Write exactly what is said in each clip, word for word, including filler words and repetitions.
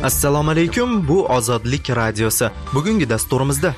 Assalomu alaykum, bu Ozodlik radiosi. Bugungi dasturimizda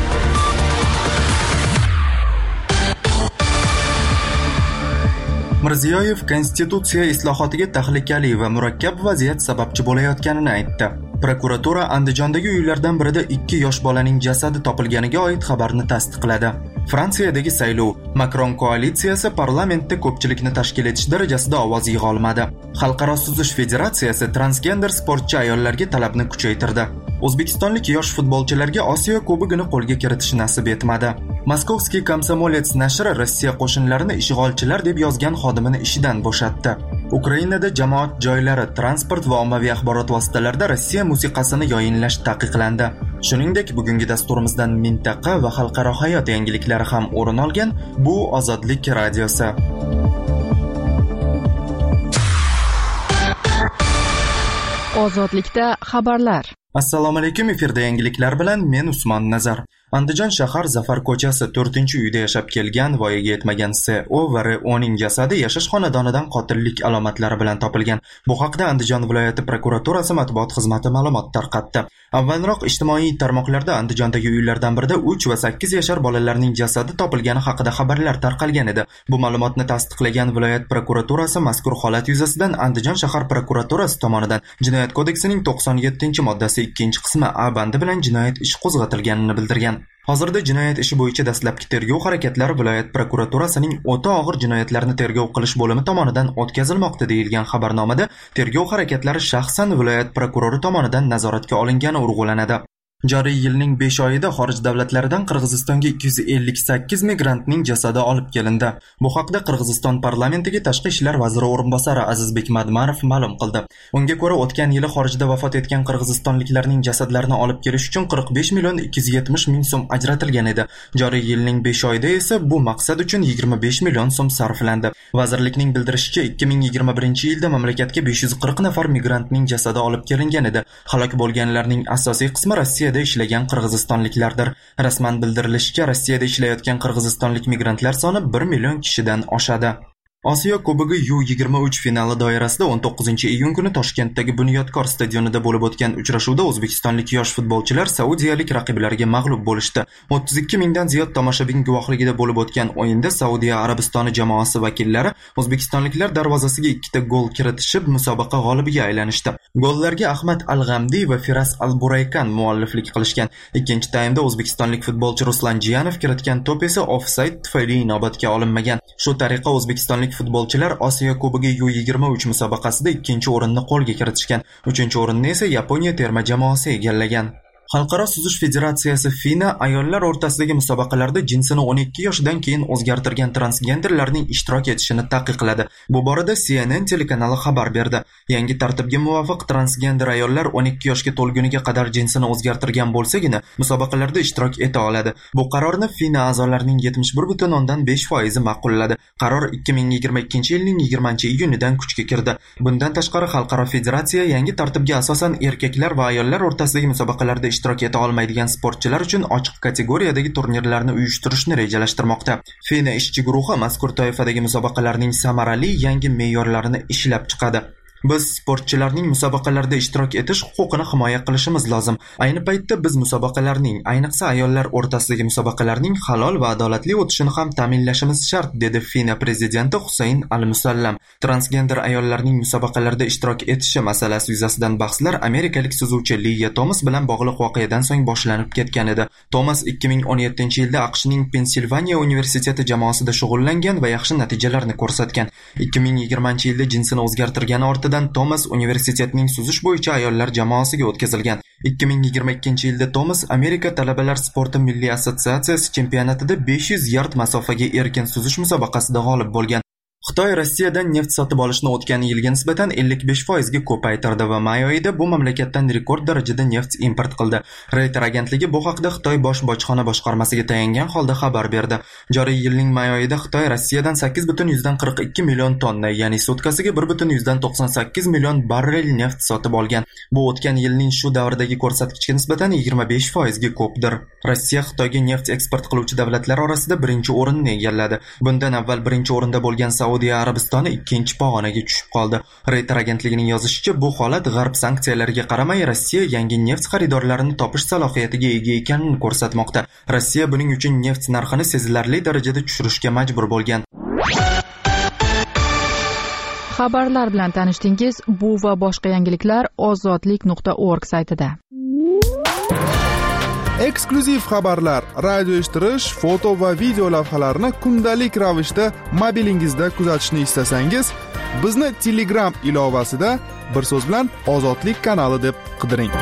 Mirziyoyev konstitutsiya islohotiga tahlikali va murakkab vaziyat sababchi bo'layotganini aytdi. Prokuratura Andijondagi uylardan birida ikki yosh bolaning jasadi topilganiga oid xabarni tasdiqladi. Fransiyadagi saylov, Makron koalitsiyasi parlamentda ko'pchilikni tashkil etish darajasida ovoz yig'a olmadi. Xalqaro suzish federatsiyasi transgender sportchi ayollarga talabni kuchaytirdi. O'zbekistonlik yosh futbolchilarga Osiyo Kubogini qo'lga kiritish nasib etmadi. Moskovskiy Komsomolets nashri Rossiya qo'shinlarini ishg'olchilar deb yozgan xodimini ishidan bo'shatdi. Ukrainada jamoat joylari, transport va ommaviy axborot vositalarida Rossiya musiqasini yoyinlash taqiqlandi. Shuningdek, bugungi dasturimizdan mintaqa va xalqaro hayot yangiliklari ham o'rin olgan. Bu Ozodlik radiosi. Ozodlikda xabarlar. Assalomu alaykum, efirda yangiliklar bilan men Usmon Nazar. Andijon shahar Zafar ko'chasi to'rtinchi uyda yashab kelgan voyaga yetmagan S O va R O ning jasadi yashash xonadonidan qotillik alomatlari bilan topilgan. Bu haqda Andijon viloyati prokuraturasi matbuot xizmati ma'lumot tarqatdi. Avvalroq ijtimoiy tarmoqlarda Andijondagi uylardan birida uch va sakkiz yashar bolalarning jasadi topilgani haqida xabarlar tarqalgan edi. Bu ma'lumotni tasdiqlagan viloyat prokuraturasi mazkur holat yuzasidan Andijon shahar prokuraturasi tomonidan Jinoyat kodeksining to'qson yettinchi moddasi ikkinchi qismi A bandi bilan jinoyat ishi qo'zg'atilganini bildirgan. Hozirda jinoyat ishi bo'yicha dastlabki tergov harakatlari viloyat prokuraturasining o'ta og'ir jinoyatlarni tergov qilish bo'limi tomonidan o'tkazilmoqda deyilgan xabarnomada tergov harakatlari shaxsan viloyat prokurori tomonidan nazoratga olingani urg'ulanadi. Joriy yilning besh oyida xorij davlatlaridan Qirg'izistonga ikki yuz ellik sakkiz migrantning jasadi olib kelindi. Bu haqda Qirg'iziston parlamentiga tashqi ishlar vaziri o'rinbosari Azizbek Madmanov ma'lum qildi. Unga ko'ra, o'tgan yili xorijda vafot etgan qirg'izistonliklarning jasadlarini olib kelish uchun qirq besh million ikki yuz yetmish ming so'm ajratilgan edi. Joriy yilning besh oyida esa bu maqsad uchun yigirma besh million so'm sarflandi. Vazirlikning bildirishicha, ikki ming yigirma birinchi yilda mamlakatga besh yuz qirq nafar migrantning jasadi olib kelingan edi. Halok bo'lganlarning asosiy qismi Rossiya ishlagan qirg'izistonliklardir. Rasman bildirilishicha, Rossiyada ishlayotgan qirg'izistonlik migrantlar soni bir million kishidan oshadi. Osiyo Kubogi U yigirma uch finali doirasida o'n to'qqizinchi iyun kuni Toshkentdagi Bunyodkor stadionida bo'lib o'tgan uchrashuvda o'zbekistonlik yosh futbolchilar saudiyalik raqiblariga mag'lub bo'lishdi. o'ttiz ikki mingdan ziyod tomoshabin guvohligida bo'lib o'tgan o'yinda Saudiya Arabistoni jamoasi vakillari o'zbekistonliklar darvozasiga ikkita gol kiritishib, musobaqa g'olibiga aylanishdi. Gollarga Ahmad Al-G'amdi va Firas Al-Buraykan mualliflik qilishgan. Ikkinchi taymda o'zbekistonlik futbolchi Ruslan Jiyanov kiritgan to'p esa ofsayd tufayli inobatga olinmagan. Shu tariqa o'zbekistonlik futbolchilar Osiyo Kubogi U yigirma uch musobaqasida ikkinchi o'rinni qo'lga kiritishgan. Uchinchi o'rinni esa Yaponiya terma jamoasi egallagan. Xalqaro suzish federatsiyasi FINA ayollar o'rtasidagi musobaqalarda jinsini o'n ikki yoshdan keyin o'zgartirgan transgenderlarning ishtirok etishini taqiqladi. Bu borada C N N telekanali xabar berdi. Yangi tartibga muvofiq transgender ayollar o'n ikki yoshga to'lguniga qadar jinsini o'zgartirgan bo'lsagina musobaqalarda ishtirok eta oladi. Bu qarorni FINA a'zolarining yetmish bir butun o'ndan besh foizi ma'qulladi. Qaror ikki ming yigirma ikkinchi yilning yigirmanchi iyunidan kuchga kirdi. Bundan tashqari xalqaro federatsiya yangi tartibga asosan erkaklar va ayollar o'rtasidagi musobaqalarda ishtirok eta olmaydigan sportchilar uchun ochiq kategoriyadagi turnirlarni uyushtirishni rejalashtirmoqda. FINA ishchi guruhi mazkur toifadagi musobaqalarning samarali yangi me'yorlarini ishlab chiqadi. Biz sportchilarning musobaqalarda ishtirok etish huquqini himoya qilishimiz lozim. Ayni paytda biz musobaqalarning, ayniqsa ayollar o'rtasidagi musobaqalarning halol va adolatli o'tishini ham ta'minlashimiz shart, dedi FINA prezidenti Husayn Al-Musallam. Transgender ayollarning musobaqalarda ishtirok etishi masalasi yuzasidan bahslar amerikalik suzuvchi Liya Thomas bilan bog'liq voqeadan so'ng boshlanib ketgan edi. Thomas ikki ming o'n yettinchi yilda AQShning Pensilvaniya universiteti jamoasida shug'ullangan va yaxshi natijalarni ko'rsatgan. ikki ming yigirmanchi yilda jinsini o'zgartirgani ortidan Thomas universitetning suzish bo'yicha ayollar jamoasiga o'tkazilgan. ikki ming yigirma ikkinchi yilda Thomas Amerika talabalar sporti milliy assotsiatsiyasi chempionatida besh yuz yard masofaga erkin suzish musobaqasida g'olib bo'lgan. Xitoy Rossiyadan neft sotib olishni o'tgan yilga nisbatan ellik besh foizga ko'paytirdi va may oyida bu mamlakatdan rekord darajada neft import qildi. Reuters agentligi bu haqda Xitoy bosh bojxona boshqarmasiga tayangan holda xabar berdi. Joriy yilning may oyida Xitoy Rossiyadan sakkiz butun qirq ikki million tonna, ya'ni sutkasiga bir butun to'qson sakkiz million barrel neft sotib olgan. Bu o'tgan yilning shu davridagi ko'rsatkichga nisbatan yigirma besh foizga ko'pdir. Rossiya Xitoyga neft eksport qiluvchi davlatlar orasida birinchi o'rinni egalladi. Bundan avval birinchi o'rinda bo'lgan Saudiya Arabistoni ikkinchi pog'onaga tushib qoldi. Reuters agentligining yozishicha, bu holat G'arb sanksiyalariga qaramay Rossiya yangi neft xaridorlarini topish salohiyatiga ega ekanini ko'rsatmoqda. Rossiya buning uchun neft narxini sezilarli darajada tushirishga majbur bo'lgan. Xabarlar bilan tanishdingiz. Bu va boshqa yangiliklar ozodlik nuqta org saytida. Eksklyuziv xabarlar, radio eshittirish, foto va video lavhalarni kundalik ravishda mobilingizda kuzatishni istasangiz, bizni Telegram ilovasida bir so'z bilan Ozodlik kanali deb qidiring.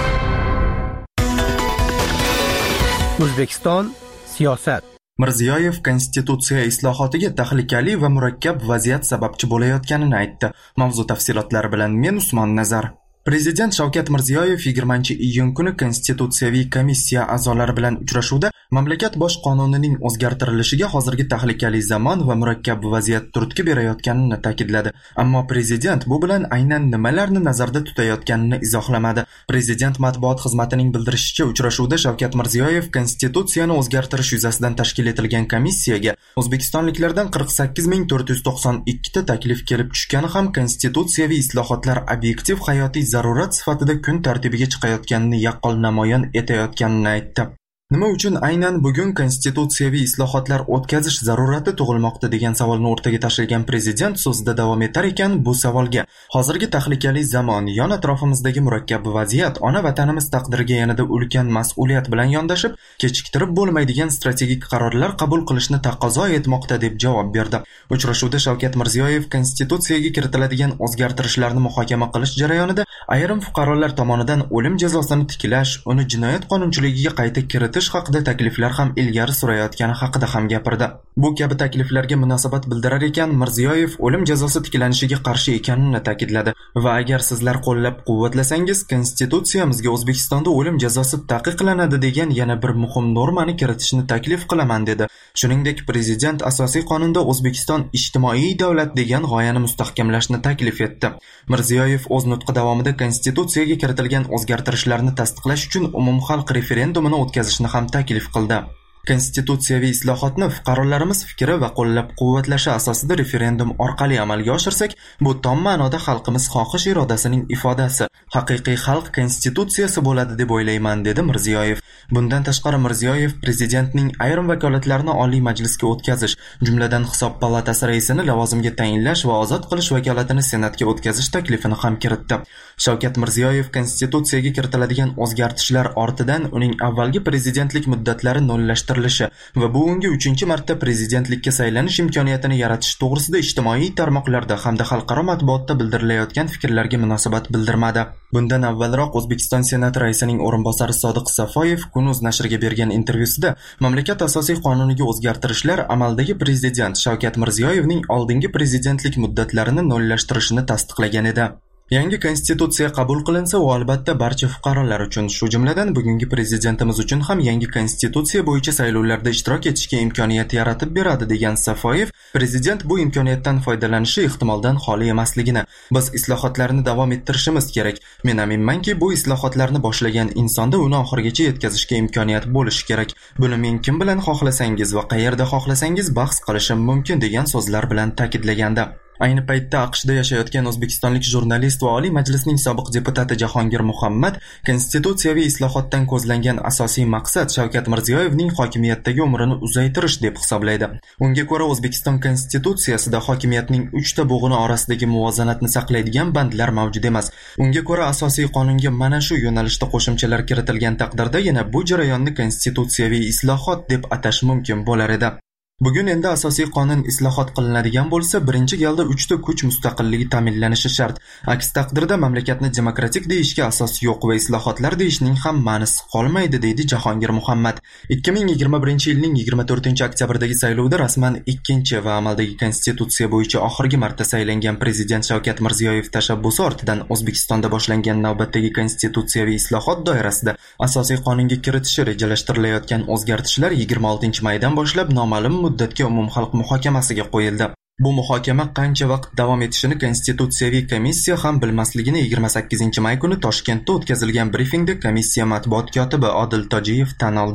O'zbekiston siyosat. Mirziyoyev konstitutsiya islohotiga tahlikali va murakkab vaziyat sababchi bo'layotganini aytdi. Mavzu tafsilotlari bilan men Usmon Nazar. Prezident Shavkat Mirziyoyev yigirmanchi iyun kuni Konstitutsiyaviy komissiya a'zolari bilan uchrashuvda mamlakat bosh qonunining o'zgartirilishiga hozirgi tahlikali zamon va murakkab vaziyat turtki berayotganini ta'kidladi. Ammo prezident bu bilan aynan nimalarni nazarda tutayotganini izohlamadi. Prezident matbuot xizmatining bildirishicha, uchrashuvda Shavkat Mirziyoyev konstitutsiyani o'zgartirish yuzasidan tashkil etilgan komissiyaga o'zbekistonliklardan qirq sakkiz ming to'rt yuz to'qson ikki ta taklif kelib tushgani ham konstitutsiyaviy islohotlar obyektiv hayotiy zarurat sifatida kun tartibiga chiqayotganini yaqqol namoyon etayotganini aytdi. Nima uchun aynan bugun konstitutsiyaviy islohotlar o'tkazish zarurati tug'ilmoqda degan savolni o'rtaga tashlagan prezident so'zida davom etar ekan, bu savolga hozirgi tahlikali zamon, yon atrofimizdagi murakkab vaziyat, ona vatanimiz taqdiriga yanada ulkan mas'uliyat bilan yondashib, kechiktirib bo'lmaydigan strategik qarorlar qabul qilishni taqozo etmoqda deb javob berdi. Uchrashuvda Shavkat Mirziyoyev konstitutsiyaga kiritiladigan o'zgartirishlarni muhokama qilish jarayonida ayrim fuqarolar tomonidan o'lim jazosini tiklash, uni jinoyat qonunchiligiga qayta kiritish haqida takliflar ham ilgari surayotgani haqida ham gapirdi. Bu kabi takliflarga munosabat bildirar ekan, Mirziyoyev o'lim jazosi tiklanishiga qarshi ekanini ta'kidladi va agar sizlar qo'llab-quvvatlasangiz, konstitutsiyamizga O'zbekistonda o'lim jazosi taqiqlanadi degan yana bir muhim normani kiritishni taklif qilaman dedi. Shuningdek, prezident asosiy qonunda O'zbekiston ijtimoiy davlat degan g'oyani mustahkamlashni taklif etdi. Mirziyoyev o'z nutqi davomida konstitutsiyaga kiritilgan o'zgartirishlarni tasdiqlash uchun umumxalq referendumini o'tkazishni ham taklif qildi. Konstitutsiyaviy islohotni fuqarolarimiz fikri va qo'llab-quvvatlashi asosida referendum orqali amalga oshirsak, bu tom ma'noda xalqimiz xohish irodasining ifodasi, haqiqiy xalq konstitutsiyasi bo'ladi deb o'ylayman, dedi Mirziyoyev. Bundan tashqari Mirziyoyev prezidentning ayrim vakolatlarini Oliy Majlisga o'tkazish, jumladan Hisob palatasi raisini lavozimga tayinlash va ozod qilish vakolatini Senatga o'tkazish taklifini ham kiritdi. Shavkat Mirziyoyev konstitutsiyaga kiritiladigan o'zgartishlar ortidan uning avvalgi prezidentlik muddatlari nollashtirishi va bu unga uchinchi marta prezidentlikka saylanish imkoniyatini yaratish to'g'risida ijtimoiy tarmoqlarda hamda xalqaro matbuotda bildirilayotgan fikrlarga munosabat bildirmadi. Bundan avvalroq O'zbekiston Senati raisining o'rinbosari Sodiq Safoyev Kun.uz nashriga bergan intervyusida mamlakat asosiy qonuniga o'zgartirishlar amaldagi prezident Shavkat Mirziyoyevning oldingi prezidentlik muddatlarini nollashtirishini tasdiqlagan edi. Yangi konstitutsiya qabul qilinsa, u albatta barcha fuqarolar uchun, shu jumladan bugungi prezidentimiz uchun ham yangi konstitutsiya bo'yicha saylovlarda ishtirok etishga imkoniyat yaratib beradi, degan Safoyev, prezident bu imkoniyatdan foydalanishi ehtimoldan xoli emasligini, biz islohotlarni davom ettirishimiz kerak. Men aminmanki, bu islohotlarni boshlagan insonda uni oxirigacha yetkazishga imkoniyat bo'lishi kerak. Buni men kim bilan xohlasangiz va qayerda xohlasangiz bahs qilishim mumkin, degan so'zlar bilan ta'kidlagandi. Ayni paytda AQShda yashayotgan o'zbekistonlik jurnalist va Oliy Majlisning sobiq deputati Jahongir Muhammad konstitutsiyaviy islohotdan ko'zlangan asosiy maqsad Shavkat Mirziyoyevning hokimiyatdagi umrini uzaytirish deb hisoblaydi. Unga ko'ra, O'zbekiston konstitutsiyasida hokimiyatning uchta bo'g'ini orasidagi muvozanatni saqlaydigan bandlar mavjud emas. Unga ko'ra, asosiy qonunga mana shu yo'nalishda qo'shimchalar kiritilgan taqdirda yana bu jarayonni konstitutsiyaviy islohot deb atash mumkin bo'lar edi. Bugun endi asosiy qonun islohot qilinadigan bo'lsa, birinchi galda uchta kuch mustaqilligi ta'minlanishi shart. Aks taqdirda mamlakatni demokratik deyishga asos yo'q va islohotlar deyishning ham ma'nosi qolmaydi, deydi Jahongir Muhammad. ikki ming yigirma birinchi yilning yigirma to'rtinchi oktyabrdagi saylovda rasman ikkinchi va amaldagi konstitutsiya bo'yicha oxirgi marta saylangan prezident Shavkat Mirziyoyev tashabbusi ortidan O'zbekistonda boshlangan navbatdagi konstitutsiyaviy islohot doirasida asosiy qonunga kiritishi rejalashtirilayotgan o'zgartishlar yigirma oltinchi maydan boshlab noma'lum muddatga umumxalq muhokamasiga qo'yildi. Bu muhokama qancha vaqt davom etishini Konstitutsiyaviy komissiya ham bilmasligini yigirma sakkizinchi may kuni Toshkentda o'tkazilgan brifingda komissiya matbuot kotibi Odil Tojiyev tan oldi.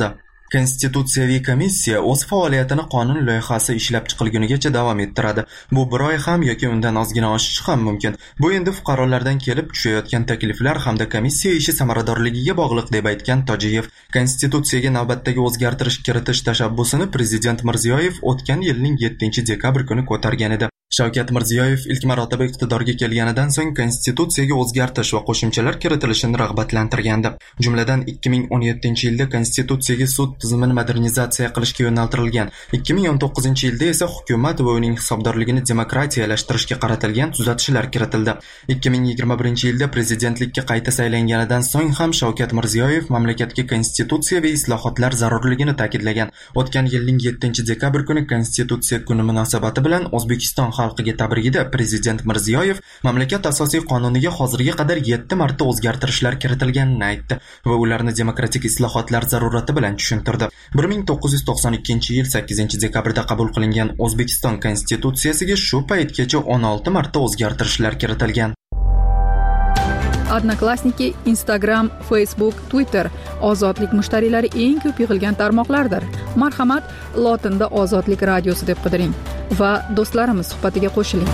Konstitutsiyaviy komissiya o'z faoliyatini qonun loyihasi ishlab chiqilgunigacha davom ettiradi. Bu bir oy ham yoki undan ozgina oshishi ham mumkin. Bu endi fuqarolardan kelib tushayotgan takliflar hamda komissiya ishi samaradorligiga bog'liq deb aytgan Tojiyev. Konstitutsiyaga navbatdagi o'zgartirish kiritish tashabbusini Prezident Mirziyoyev o'tgan yilning yettinchi dekabr kuni ko'targan edi. Shavkat Mirziyoyev ilk marotaba iqtidorga kelganidan so'ng konstitutsiyaga o'zgartirish va qo'shimchalar kiritilishini rag'batlantirgandi. Jumladan ikki ming o'n yettinchi yilda konstitutsiyaga sud tizimini modernizatsiya qilishga yo'naltirilgan, ikki ming o'n to'qqizinchi yilda esa hukumat va uning hisobdorligini demokratiyalashtirishga qaratilgan tuzatishlar kiritildi. ikki ming yigirma birinchi yilda prezidentlikka qayta saylanganidan so'ng ham Shavkat Mirziyoyev mamlakatga konstitutsiyaviy islohotlar zarurligini ta'kidlagan. O'tgan yilning yettinchi dekabr kuni konstitutsiya kuni munosabati bilan O'zbekiston xalqiga tabrigida Prezident Mirziyoyev mamlakat asosiy qonuniga hozirga qadar yetti marta o'zgartirishlar kiritilganini aytdi va ularni demokratik islohotlar zarurati bilan tushuntirdi. bir ming to'qqiz yuz to'qson ikkinchi yil sakkizinchi dekabrda qabul qilingan O'zbekiston konstitutsiyasiga shu paytgacha o'n olti marta o'zgartirishlar kiritilgan. Odnoklassniki, Instagram, Facebook, Twitter ozodlik mushtariylari eng ko'p yig'ilgan tarmoqlardir. Marhamat, lotinda Ozodlik radiosi deb qidiring va do'stlarimiz suhbatiga qo'shiling.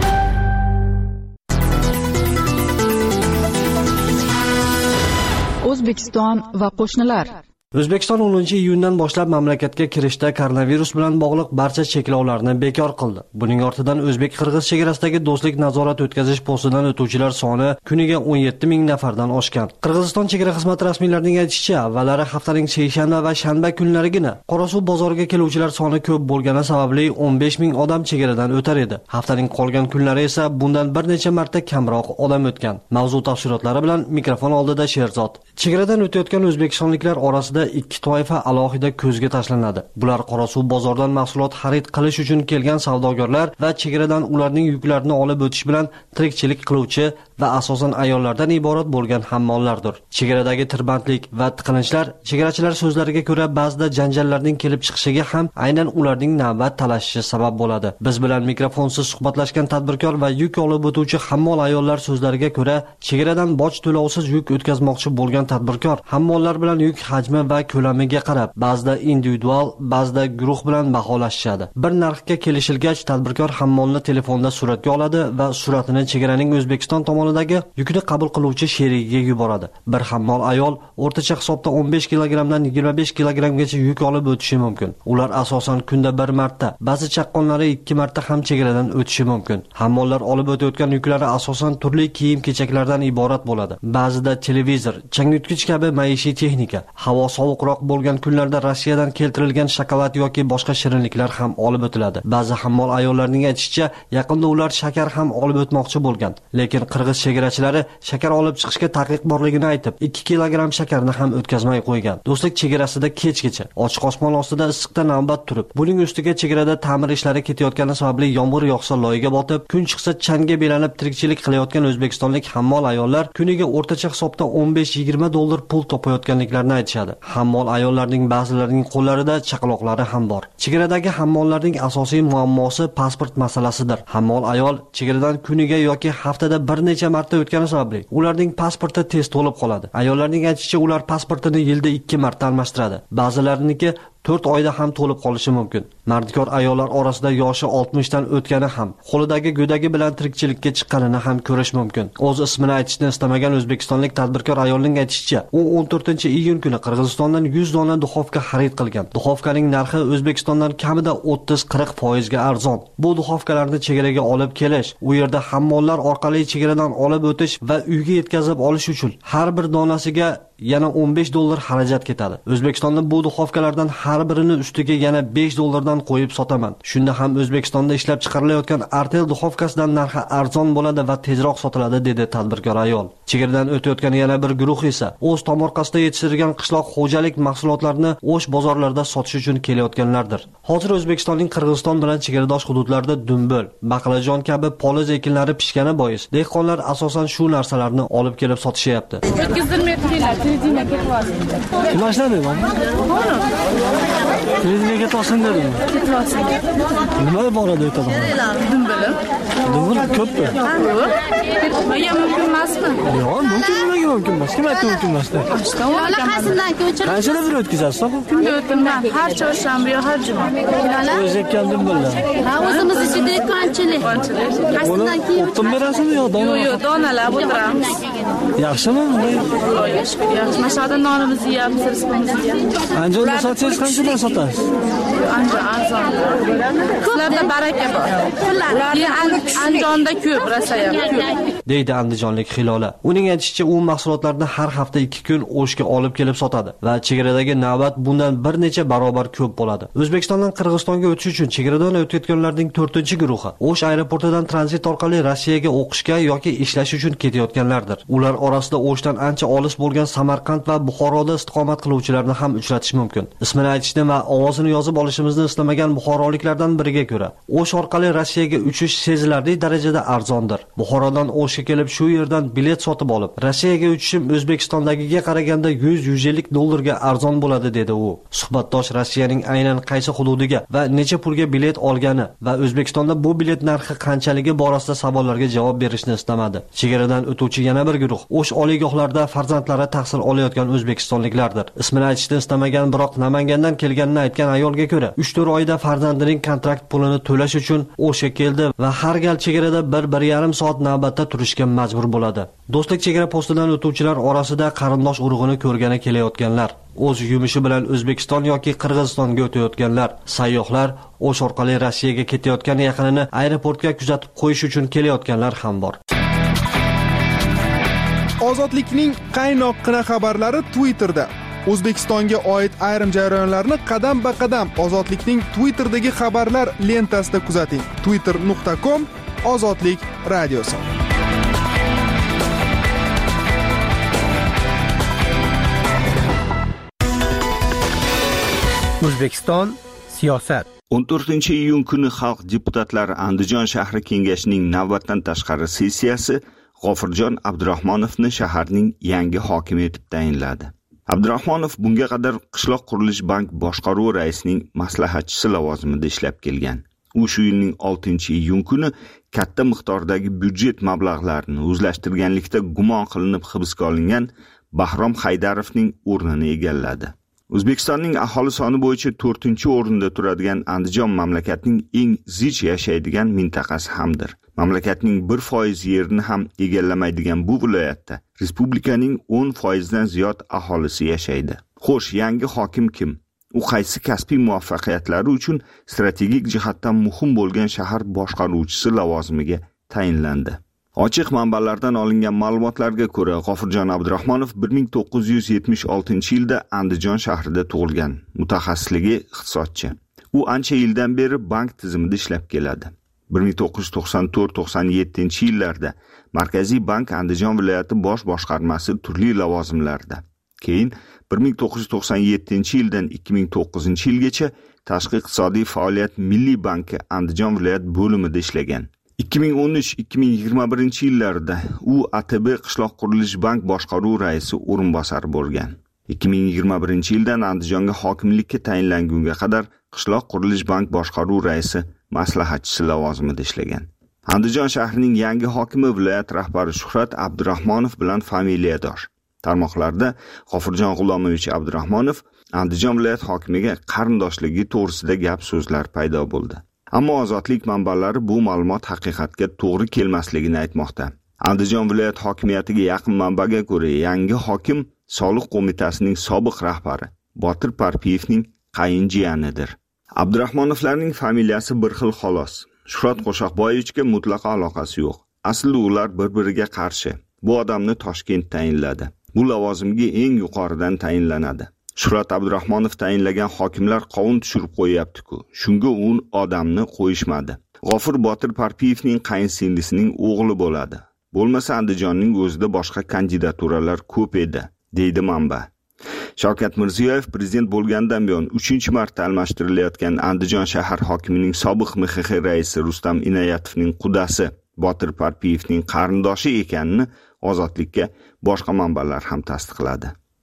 O'zbekiston va qo'shnilar. O'zbekiston o'ninchi iyundan boshlab mamlakatga kirishda koronavirus bilan bog'liq barcha cheklovlarni bekor qildi. Buning ortidan o'zbek-qirg'iz chegarasidagi do'stlik nazorat o'tkazish postidan o'tuvchilar soni kuniga o'n yetti ming nafardan oshgan. Qirg'iziston chegara xizmati rasmiylarining aytishicha, avvallari haftaning seshanba va shanba kunlarigina Qorasuv bozoriga keluvchilar soni ko'p bo'lgani sababli o'n besh ming odam chegaradan o'tar edi. Haftaning qolgan kunlari esa bundan bir necha marta kamroq odam o'tgan. Mavzu tafsilotlari bilan mikrofon oldida Sherzod. Chegaradan o'tayotgan o'zbekistonliklar orasida ikki toifa alohida ko'zga tashlanadi. Bular Qorasuv bozordan mahsulot xarid qilish uchun kelgan savdogarlar va chegaradan ularning yuklarini olib o'tish bilan tirikchilik qiluvchi va asosan ayollardan iborat bo'lgan hammollardir. Chegaradagi tirbandlik va tiqilinchlar chegarachilar so'zlariga ko'ra ba'zida janjallarning kelib chiqishiga ham aynan ularning navbat talashishi sabab bo'ladi. Biz bilan mikrofonsiz suhbatlashgan tadbirkor va yuk olib o'tuvchi hammol ayollar so'zlariga ko'ra, chegaradan boj to'lovsiz yuk o'tkazmoqchi bo'lgan tadbirkor hammollar bilan yuk hajmi va ko'lamiga qarab ba'zida individual, ba'zida guruh bilan baholashadi. Bir narxga kelishilgach, tadbirkor hammolni telefonda suratga oladi va suratini chegaraning O'zbekiston tomonidagi yukni qabul qiluvchi sherigiga yuboradi. Bir hammol ayol o'rtacha hisobda o'n besh kilogramdan yigirma besh kilogramgacha yuk olib o'tishi mumkin. Ular asosan kunda bir marta, ba'zi chaqqonlari ikki marta ham chegaradan o'tishi mumkin. Hammollar olib o'tayotgan yuklari asosan turli kiyim-kechaklardan iborat bo'ladi. Ba'zida televizor, changyutgich kabi maishiy texnika, havo sovuqroq bo'lgan kunlarda Rossiyadan keltirilgan shokolad yoki boshqa shirinliklar ham olib o'tiladi. Ba'zi hammol ayollarning aytishicha, yaqinda ular shakar ham olib o'tmoqchi bo'lgan. Lekin qirg'iz chegarachilari shakar olib chiqishga taqiq borligini aytib, ikki kilogram shakarni ham o'tkazmay qo'ygan. Do'stlik chegarasida kechgacha ochiq osmon ostida issiqda navbat turib, buning ustiga chegarada ta'mir ishlari ketayotgani sababli yomg'ir yog'sa loyiga botib, kun chiqsa changga belanib tirikchilik qilayotgan o'zbekistonlik hammol ayollar kuniga o'rtacha hisobda o'n besh yigirma dollar pul topayotganliklarini aytishadi. Hammol ayollarning ba'zilarining qo'llarida chaqaloqlari ham bor. Chegaradagi hammollarning asosiy muammosi pasport masalasidir. Hammol ayol chegaradan kuniga yoki haftada bir necha marta o'tgani sababli ularning pasporti tez to'lib qoladi. Ayollarning aytishicha, ular pasportini yilda ikki marta almashtiradi. Ba'zilariniki to'rt oyda ham to'lib qolishi mumkin. Mardikor ayollar orasida yoshi oltmishdan o'tgani ham, qo'lidagi go'dagi bilan tirikchilikka chiqqanini ham ko'rish mumkin. O'z ismini aytishni istamagan o'zbekistonlik tadbirkor ayolning aytishicha, u o'n to'rtinchi iyun kuni Qirg'izistondan yuz dona duxovka xarid qilgan. Duxovkaning narxi O'zbekistondan kamida o'ttiz qirq foiz ga arzon. Bu duxovkalarni chegaraga olib kelish, u yerda hammollar orqali chegaradan olib o'tish va uyga yetkazib olish uchun har bir donasiga yana o'n besh dollar xarajat ketadi. O'zbekistonda bu duxovkalardan har birini ustiga yana besh dollardan qo'yib sotaman. Shunda ham O'zbekistonda ishlab chiqarilayotgan Artel duxovkasidan narxi arzon bo'ladi va tezroq sotiladi, dedi tadbirkor ayol. Chegaradan o'tayotgan yana bir guruh esa o'z tomorqasida yetishtirilgan qishloq xo'jalik mahsulotlarini o'sh bozorlarda sotish uchun kelayotganlardir. Hozir O'zbekistonning Qirg'iziston bilan chegaradosh hududlarida dumbul, baqlajon kabi poliz ekinlari pishgani bois dehqonlar asosan shu narsalarni olib kelib sotishyapti. Mashina Prezidentga ketasan dedim. Ketasan. Nima borada aytaman? Dim bilib. Dim ko'pmi? Menga mumkin emasmi? Yo'q, mumkin nimaga mumkin emas? Kim aytdi mumkin emas deb? Lola qaysidan ko'chirib? Qanchada bir o'tkazasiz? Kunga o'tmayman. Har chorshanba yo har juma. Lola. O'zi ekkandim bildim. Ha, o'zimiz ichida qanchalik? Qanchalik? Qaysidan keyin? O'tib berasizmi yo dona? Yo'q, yo'q, donalab o'tiramiz. Yaxshimi bunday? Xudoga shukr, yaxshi. Mashada nonimizni yeyapmiz, rizqimizni yeyapmiz. Anjomda sotsangiz qanchadan sotasiz? Anjom arzon. Sizlarda baraka bor. Andijonda ko'p, rosayam ko'p. Deydi andijonlik Hilola. Uning aytishicha, u mahsulotlarni har hafta ikki kun O'shga olib kelib sotadi va chegaradagi navbat bundan bir necha barobar ko'p bo'ladi. O'zbekistondan Qirg'izistonga o'tish uchun chegaradan o'tayotganlarning to'rtinchi guruhi O'sh aeroportidan tranzit orqali Rossiyaga o'qishga yoki ishlash uchun ketayotganlardir. Ular orasida O'shdan ancha olis bo'lgan Samarqand va Buxoroda istiqomat qiluvchilarni ham uchratish mumkin. Ismini aytishni va ovozini yozib olishimizni istamagan buxoroliklardan biriga ko'ra, O'sh orqali Rossiyaga uchish sezilarli darajada arzondir. Buxorodan O'shga kelib shu yerdan bilet sotib olib, Rossiyaga uchishim O'zbekistondagiga qaraganda yuz yuz ellik dollarga arzon bo'ladi dedi u. Suhbatdosh Rossiyaning aynan qaysi hududiga va necha pulga bilet olgani va O'zbekistonda bu bilet narxi qanchaligi borasida savollarga javob berishni istamadi. Chegaradan o'tuvchi yana bir guruh O'sh oliygohlarida farzandlari tahsil olayotgan o'zbekistonliklardir. Ismini aytishni istamagan, biroq Namangandan kelganini aytgan ayolga ko'ra, uch to'rt oyda farzandining kontrakt pulini to'lash uchun O'shga keldi va har gal chegarada bir bir yarim soat navbatda turishga majbur bo'ladi. Do'stlik chegara postidan o'tuvchilar orasida qarindosh urug'ini ko'rgani kelayotganlar, o'z yumushi bilan O'zbekiston yoki Qirg'izistonga o'tayotganlar, sayyohlar, O'sh orqali Rossiyaga ketayotgan yaqinini aeroportga kuzatib qo'yish uchun kelayotganlar ham bor. Ozodlikning qaynoqqina xabarlari Twitterda. O'zbekistonga oid ayrim jarayonlarni qadam-ba-qadam Ozodlikning Twitterdagi xabarlar lentasida kuzating. twitter nuqta com Ozodlik radiosi. O'zbekiston siyosat. o'n to'rtinchi iyun kuni Xalq deputatlari Andijon shahri kengashining navbatdan tashqari sessiyasi G'ofirjon Abdurahmonovni shaharning yangi hokimi etib tayinladi. Abdurahmonov bunga qadar Qishloq qurilish bank boshqaruvi raisining maslahatchisi lavozimida ishlab kelgan. U shu yilning oltinchi iyun kuni katta miqdordagi byudjet mablag'larini o'zlashtirganlikda gumon qilinib hibsga olingan Bahrom Haydarovning o'rnini egalladi. O'zbekistonning aholi soni bo'yicha to'rtinchi o'rinda turadigan Andijon mamlakatning eng zich yashaydigan mintaqasi hamdir. Mamlakatning bir foiz yerini ham egallamaydigan bu viloyatda respublikaning o'n foiz dan ziyod aholisi yashaydi. Xo'sh, yangi hokim kim? U qaysi kasbiy muvaffaqiyatlari uchun strategik jihatdan muhim bo'lgan shahar boshqaruvchisi lavozimiga tayinlandi? Ochiq manbalardan olingan ma'lumotlarga ko'ra, G'ofirjon Abdurahmonov bir ming to'qqiz yuz yetmish oltinchi yilda Andijon shahrida tug'ilgan. Mutaxassisligi iqtisodchi. U ancha yildan beri bank tizimida ishlab keladi. bir ming to'qqiz yuz to'qson to'rt to'qson yettinchi yillarda Markaziy bank Andijon viloyati bosh boshqarmasi turli lavozimlarda. Keyin bir ming to'qqiz yuz to'qson yettinchi yildan ikki ming to'qqizinchi yilgacha Tashqi iqtisodiy faoliyat Milliy banki Andijon viloyat bo'limida ishlagan. ikki ming o'n uch ikki ming yigirma birinchi yillarda u A T B Qishloq qurilish bank boshqaruvi raisi o'rinbosari bo'lgan. ikki ming yigirma birinchi yildan Andijonga hokimlikka tayinlangunga qadar Qishloq qurilish bank boshqaruvi raisi maslahatchisi lavozimida ishlagan. Andijon shahrining yangi hokimi viloyat rahbari Shuhrat Abdurahmonov bilan familiyadosh. Tarmoqlarda G'ofirjon G'ulomovich Abdurahmonov Andijon viloyat hokimiga qarindoshligi to'g'risida gap so'zlar paydo bo'ldi. Ammo Ozodlik manbalari bu ma'lumot haqiqatga to'g'ri kelmasligini aytmoqda. Andijon viloyat hokimiyatiga yaqin manbaga ko'ra, yangi hokim Soliq qo'mitasining sobiq rahbari Botir Parpiyevning qayinjiyanidir. Abdurahmonovlarning familiyasi bir xil xolos. Shuhrat Qo'shoqboyevichga mutlaqo aloqasi yo'q. Aslida ular bir-biriga qarshi. Bu odamni Toshkent tayinladi. Bu lavozimga eng yuqoridan tayinlanadi. Shuhrat Abdurahmonov tayinlagan hokimlar qovun tushirib qo'yapti-ku. Shunga u odamni qo'yishmadi. G'ofir Botir Parpiyevning qayinsinglisining o'g'li bo'ladi. Bo'lmasa Andijonning o'zida boshqa kandidaturalar ko'p edi, deydi manba. Shavkat Mirziyoyev prezident bo'lgandan buyon uchinchi marta almashtirilayotgan Andijon shahar hokimining sobiq M X X raisi Rustam Inoyatovning qudasi Botir Parpiyevning qarindoshi ekanini Ozodlikka boshqa manbalar ham tasdiqladi.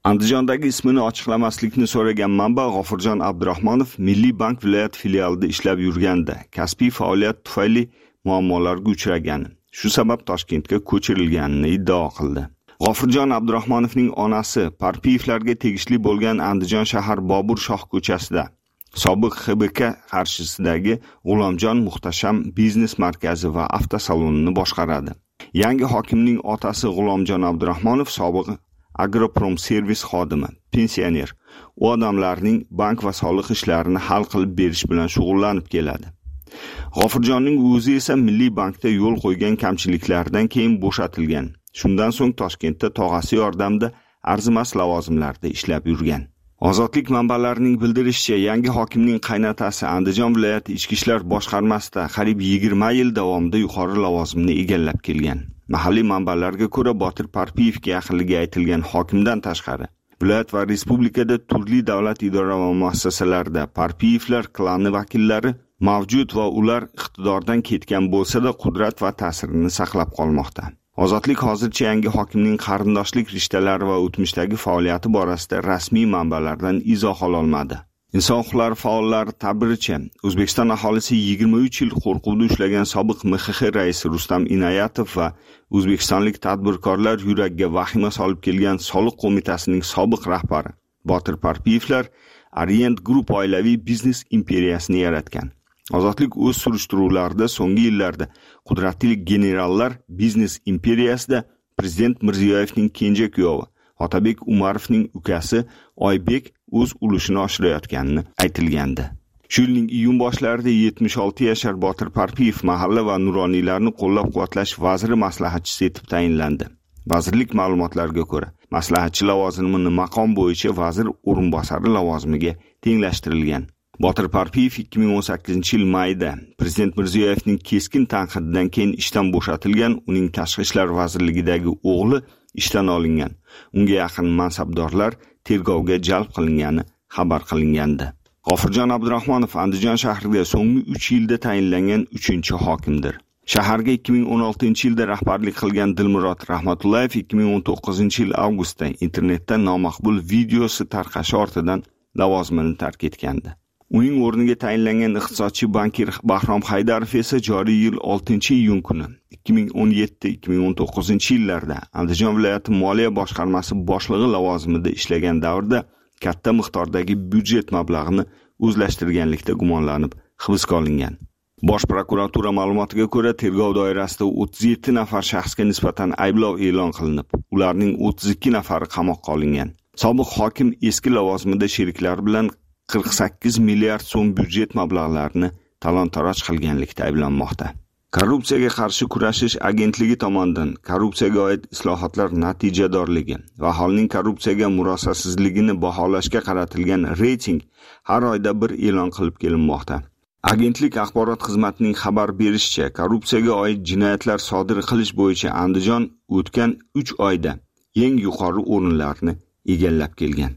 Andijondagi ismini ochiqlamaslikni so'ragan manba G'ofurjon Abdurahmonov Milliy bank viloyat filialida ishlab yurganda kasbiy faoliyat tufayli muammolarga uchragan. Shu sabab Toshkentga ko'chirilganini iddao qildi. G'ofurjon Abdurahmonovning onasi Parpiyevlarga tegishli bo'lgan Andijon shahar Bobur Shoh ko'chasida sobiq X B K qarshisidagi G'ulomjon Muhtasham biznes markazi va avtosalonini boshqaradi. Yangi hokimning otasi G'ulomjon Abdurahmonov sobiq Agroprom servis xodimi, pensioner. U odamlarning bank va soliq ishlarini hal qilib berish bilan shug'ullanib keladi. G'ofurjonning o'zi esa Milliy bankda yo'l qo'ygan kamchiliklardan keyin bo'shatilgan. Shundan so'ng Toshkentda tog'asi yordamida arzimas lavozimlarda ishlab yurgan. Ozodlik manbalarining bildirishicha, yangi hokimning qaynotasi Andijon viloyati ichki ishlar boshqarmasida qariyb yigirma yil davomida yuqori lavozimni egallab kelgan. Mahalliy manbalarga ko'ra, Botir Parpiyevga yaqinligi aytilgan hokimdan tashqari viloyat va respublikada turli davlat idora va muassasalarida Parpiyevlar klani vakillari mavjud va ular iqtidordan ketgan bo'lsa-da qudrat va ta'sirini saqlab qolmoqda. Ozodlik hozircha yangi hokimning qarindoshlik rishtalari va o'tmishdagi faoliyati borasida rasmiy manbalardan izoh ololmadi. Inson huquqlari faollari ta'biricha, O'zbekiston aholisi yigirma uch yil qo'rquvda ushlagan sobiq M X X raisi Rustam Inoyatov va o'zbekistonlik tadbirkorlar yuragiga vahima solib kelgan soliq qo'mitasining sobiq rahbari Botir Parpiyevlar Orient Group oilaviy biznes imperiyasini yaratgan. Ozodlik o'z surishtiruvlarida so'nggi yillarda qudratli generallar biznes imperiyasida prezident Mirziyoyevning kenja kuyovi Otabek Umarovning ukasi Oybek o'z ulushini oshirayotganini aytilgandi. Shu yilning iyun boshlarida yetmish olti yashar Botir Parpiyev mahalla va nuroniylarni qo'llab-quvvatlash vaziri maslahatchisi etib tayinlandi. Vazirlik ma'lumotlariga ko'ra, maslahatchi lavozimini maqom bo'yicha vazir o'rinbosari lavozimiga tenglashtirilgan. Botir Parpiyev ikki ming o'n sakkizinchi yil mayida prezident Mirziyoyevning keskin tanqididan keyin ishdan bo'shatilgan, uning tashqi ishlar vazirligidagi o'g'li ishdan olingan. Unga yaqin mansabdorlar tergovga jalb qilingani xabar qilingandi. G'ofurjon Abdurahmonov Andijon shahriga so'nggi uch yilda tayinlangan uchinchi hokimdir. Shaharga ikki ming o'n oltinchi yilda rahbarlik qilgan Dilmurod Rahmatullayev ikki ming o'n to'qqizinchi yil avgustda internetda nomaqbul videosi tarqashi ortidan lavozimini tark etgandi. Uning o'rniga tayinlangan iqtisodchi bankir Bahrom Haydarov esa joriy yil oltinchi iyun kuni ikki ming o'n yetti ikki ming o'n to'qqizinchi yillarda Andijon viloyati moliya boshqarmasi boshlig'i lavozimida ishlagan davrda katta miqdordagi byudjet mablag'ini o'zlashtirganlikda gumonlanib hibsga olingan. Bosh prokuratura ma'lumotiga ko'ra, tergov doirasida o'ttiz yetti nafar shaxsga nisbatan ayblov e'lon qilinib, ularning o'ttiz ikki nafari qamoqqa olingan. Sobiq hokim eski lavozimida sheriklari bilan qirq sakkiz milliard so'm byudjet mablag'larini talon-taroj qilganlikda ayblanmoqda. Korrupsiyaga qarshi kurashish agentligi tomonidan korrupsiyaga oid islohotlar natijadorligi va aholining korrupsiyaga murosasizligini baholashga qaratilgan reyting har oyda bir e'lon qilib kelinmoqda. Agentlik axborot xizmatining xabar berishicha, korrupsiyaga oid jinoyatlar sodir qilish bo'yicha Andijon o'tgan uch oyda eng yuqori o'rinlarni egallab kelgan.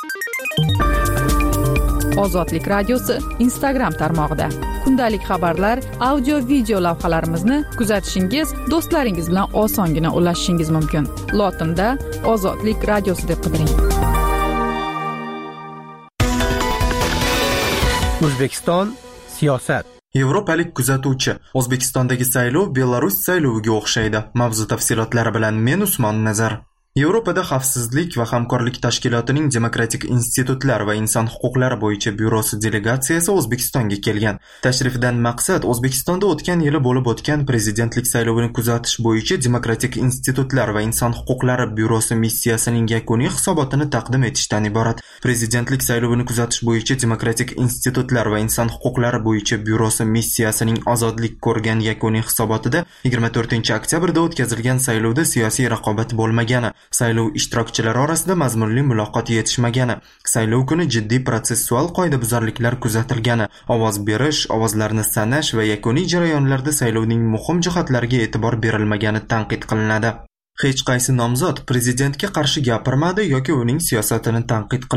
Ozodlik radiosi Instagram tarmog'ida kundalik xabarlar, audio, video lavhalarimizni kuzatishingiz, do'stlaringiz bilan osongina ulashishingiz mumkin. Lotinda Ozodlik radiosi deb qidiring. O'zbekiston siyosat. Yevropalik kuzatuvchi: O'zbekistondagi saylov Belarus sayloviga o'xshaydi. Mavzu tafsilotlari bilan men Usmon Nazar. Yevropada xavfsizlik va hamkorlik tashkilotining demokratik institutlar va inson huquqlari bo'yicha byurosi delegatsiyasi O'zbekistonga kelgan. Tashrifdan maqsad O'zbekistonda o'tgan yili bo'lib o'tgan prezidentlik saylovini kuzatish bo'yicha demokratik institutlar va inson huquqlari byurosi missiyasining yakuniy hisobotini taqdim etishdan iborat. Prezidentlik saylovini kuzatish bo'yicha demokratik institutlar va inson huquqlari bo'yicha byurosi missiyasining ozodlik ko'rgan yakuniy hisobotida yigirma to'rtinchi oktyabrda o'tkazilgan saylovda siyosiy raqobat bo'lmagani, saylov ishtirokchilari orasida mazmunli muloqot yetishmagani, saylov kuni jiddiy protsessual qoidabuzarliklar kuzatilgani, ovoz berish, ovozlarni sanash va yakuniy jarayonlarda saylovning muhim jihatlariga e'tibor berilmagani tanqid qilinadi. Hech qaysi nomzod prezidentga qarshi gapirmadi yoki uning siyosatini tanqid qilmadi.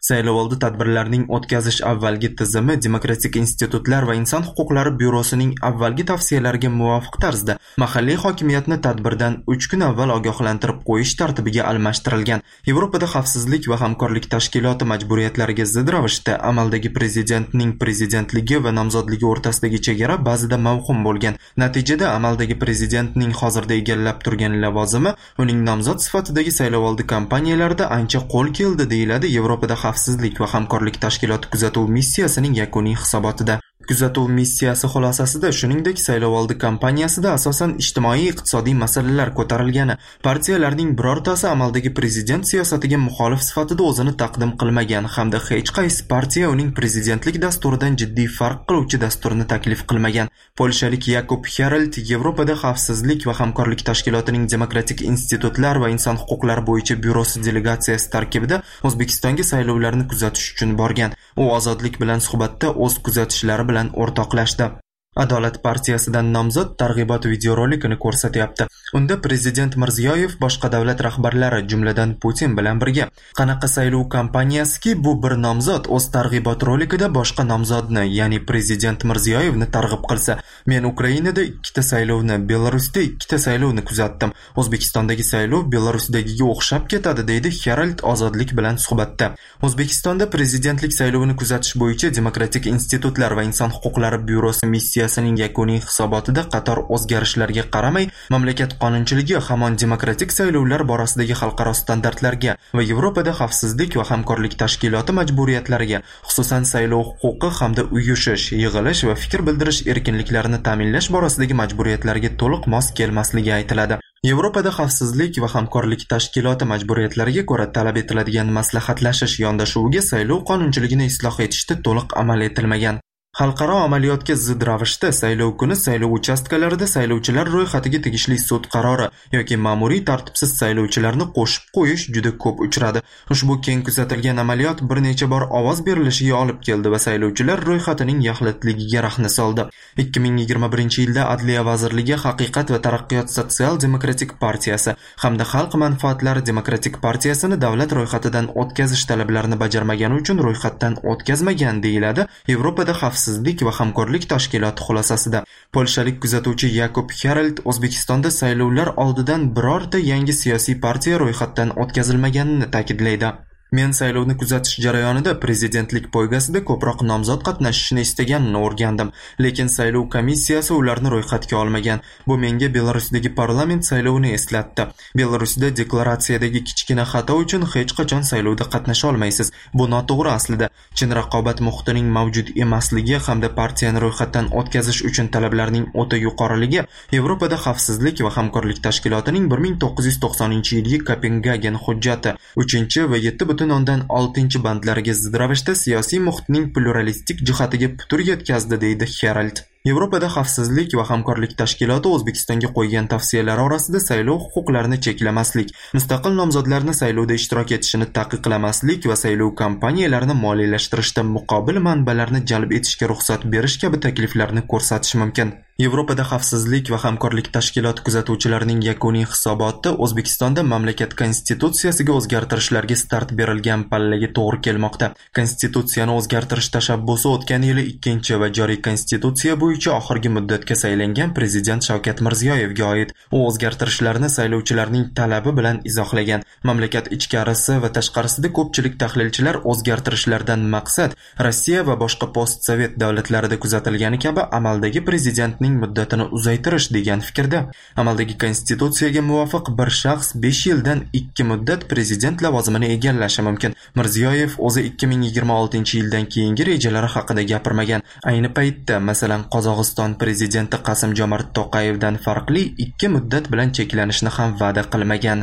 Saylovoldi tadbirlarining o'tkazish avvalgi tizimi Demokratik institutlar va inson huquqlari byurosining avvalgi tavsiyalariga muvofiq tarzda mahalliy hokimiyatni tadbirdan uch kun avval ogohlantirib qo'yish tartibiga almashtirilgan. Yevropada xavfsizlik va hamkorlik tashkiloti majburiyatlariga zid ravishda amaldagi prezidentning prezidentligi va nomzodligi o'rtasidagi chegara ba'zida mavhum bo'lgan. Natijada amaldagi prezidentning hozirda egallab turgan lavozimi uning nomzod sifatidagi saylovoldi kampaniyalarida ancha qo'l keldi deyiladi Yevropada xavfsizlik va hamkorlik tashkiloti kuzatuv missiyasining yakuniy hisobotida. Kuzatuv missiyasi xulosasida shuningdek saylovoldi kampaniyasida asosan ijtimoiy-iqtisodiy masalalar ko'tarilgani, partiyalarning birortasi amaldagi prezident siyosatiga muxolif sifatida o'zini taqdim qilmagan hamda hech qaysi partiya uning prezidentlik dasturidan jiddiy farq qiluvchi dasturni taklif qilmagan. Polshalik Yakub Herald Yevropada xavfsizlik va hamkorlik tashkilotining Demokratik institutlar va inson huquqlari bo'yicha byurosi delegatsiyasi tarkibida O'zbekistonga saylovlarni kuzatish uchun borgan. U ozodlik bilan suhbatda o'z kuzatishlari bilan o'rtoqlashdi. Adolat partiyasidan nomzod targ'ibot videorolikini ko'rsatyapti. Unda prezident Mirziyoyev boshqa davlat rahbarlari, jumladan Putin bilan birga. Qanaqa saylov kampaniyasiki bu bir nomzod o'z targ'ibot rolikida boshqa nomzodni, ya'ni prezident Mirziyoyevni targ'ib qilsa, men Ukrainada ikkita saylovni, Belarusda ikkita saylovni kuzatdim. O'zbekistondagi saylov Belarusdagiga o'xshab ketadi, deydi Herald ozodlik bilan suhbatda. O'zbekistonda prezidentlik saylovini kuzatish bo'yicha Demokratik institutlar va inson huquqlari byurosi missiya Siyasining yakuniy hisobotida qator o'zgarishlarga qaramay, mamlakat qonunchiligi hamon demokratik saylovlar borasidagi xalqaro standartlarga va Yevropada xavfsizlik va hamkorlik tashkiloti majburiyatlariga, xususan saylov huquqi hamda uyushish, yig'ilish va fikr bildirish erkinliklarini ta'minlash borasidagi majburiyatlarga to'liq mos kelmasligi aytiladi. Yevropada xavfsizlik va hamkorlik tashkiloti majburiyatlariga ko'ra talab etiladigan maslahatlashish yondashuviga saylov qonunchiligini isloh etishda to'liq amal etilmagan. Xalqaro amaliyotga zid ravishda saylov kuni saylov uchastkalarida saylovchilar ro'yxatiga tegishli sud qarori yoki ma'muriy tartibsiz saylovchilarni qo'shib qo'yish juda ko'p uchradi. Ushbu keng kuzatilgan amaliyot bir necha bor ovoz berilishiga olib keldi va saylovchilar ro'yxatining yaxlitligiga rahna soldi. ikki ming yigirma birinchi yilda Adliya vazirligi Haqiqat va taraqqiyot sotsial-demokratik partiyasi hamda Xalq manfaatlari demokratik partiyasini davlat ro'yxatidan o'tkazish talablarini bajarmagani uchun ro'yxatdan o'tkazmagan deyiladi Yevropada xavfsizlik va hamkorlik tashkiloti xulosasida. Polshalik kuzatuvchi Yakub Herald O'zbekistonda saylovlar oldidan birorta yangi siyosiy partiya ro'yxatdan o'tkazilmaganini ta'kidlaydi. Men saylovni kuzatish jarayonida prezidentlik poygasida ko'proq nomzod qatnashishini istaganini o'rgandim, lekin saylov komissiyasi ularni ro'yxatga olmagan. Bu menga Belarusdagi parlament saylovini eslatdi. Belarusda deklaratsiyadagi kichkina xato uchun hech qachon saylovda qatnasha olmaysiz. Bu noto'g'ri aslida. Chin raqobat muhitining mavjud emasligi hamda partiyani ro'yxatdan o'tkazish uchun talablarning o'ta yuqoriligi Yevropada xavfsizlik va hamkorlik tashkilotining bir ming to'qqiz yuz to'qsoninchi yilgi Kopengagen hujjati uchinchi va yetti butun o'ndan oltinchi bandlariga zid ravishda siyosiy muhitning pluralistik jihatiga putur yetkazdi, deydi Herald. Yevropada xavfsizlik va hamkorlik tashkiloti O'zbekistonga qo'ygan tavsiyalar orasida saylov huquqlarini cheklamaslik, mustaqil nomzodlarni saylovda ishtirok etishini taqiqlamaslik va saylov kampaniyalarini moliyalashtirishda muqobil manbalarni jalb etishga ruxsat berish kabi takliflarni ko'rsatish mumkin. Yevropada xavfsizlik va hamkorlik tashkiloti kuzatuvchilarining yakuniy hisobotida O'zbekistonda mamlakat konstitutsiyasiga o'zgartirishlarga start berilgan pallaga to'g'ri kelmoqda. Konstitutsiyani o'zgartirish tashabbusi o'tgan yili ikkinchi va joriy konstitutsiya bo'yicha oxirgi muddatga saylangan prezident Shavkat Mirziyoyevga oid. U o'zgartirishlarni saylovchilarning talabi bilan izohlagan. Mamlakat ichkarisi va tashqarisida ko'pchilik tahlilchilar o'zgartirishlardan maqsad Rossiya va boshqa postsovet davlatlarida kuzatilgani kabi amaldagi prezidentning muddatini uzaytirish degan fikrda. Amaldagi konstitutsiyaga muvofiq bir shaxs besh yildan ikki muddat prezident lavozimini egallashi mumkin. Mirziyoyev o'zi ikki ming yigirma oltinchi yildan keyingi rejalari haqida gapirmagan. Ayni paytda, masalan, Qozog'iston prezidenti Qasim-Jomart To'qayevdan farqli ikki muddat bilan cheklanishni ham va'da qilmagan.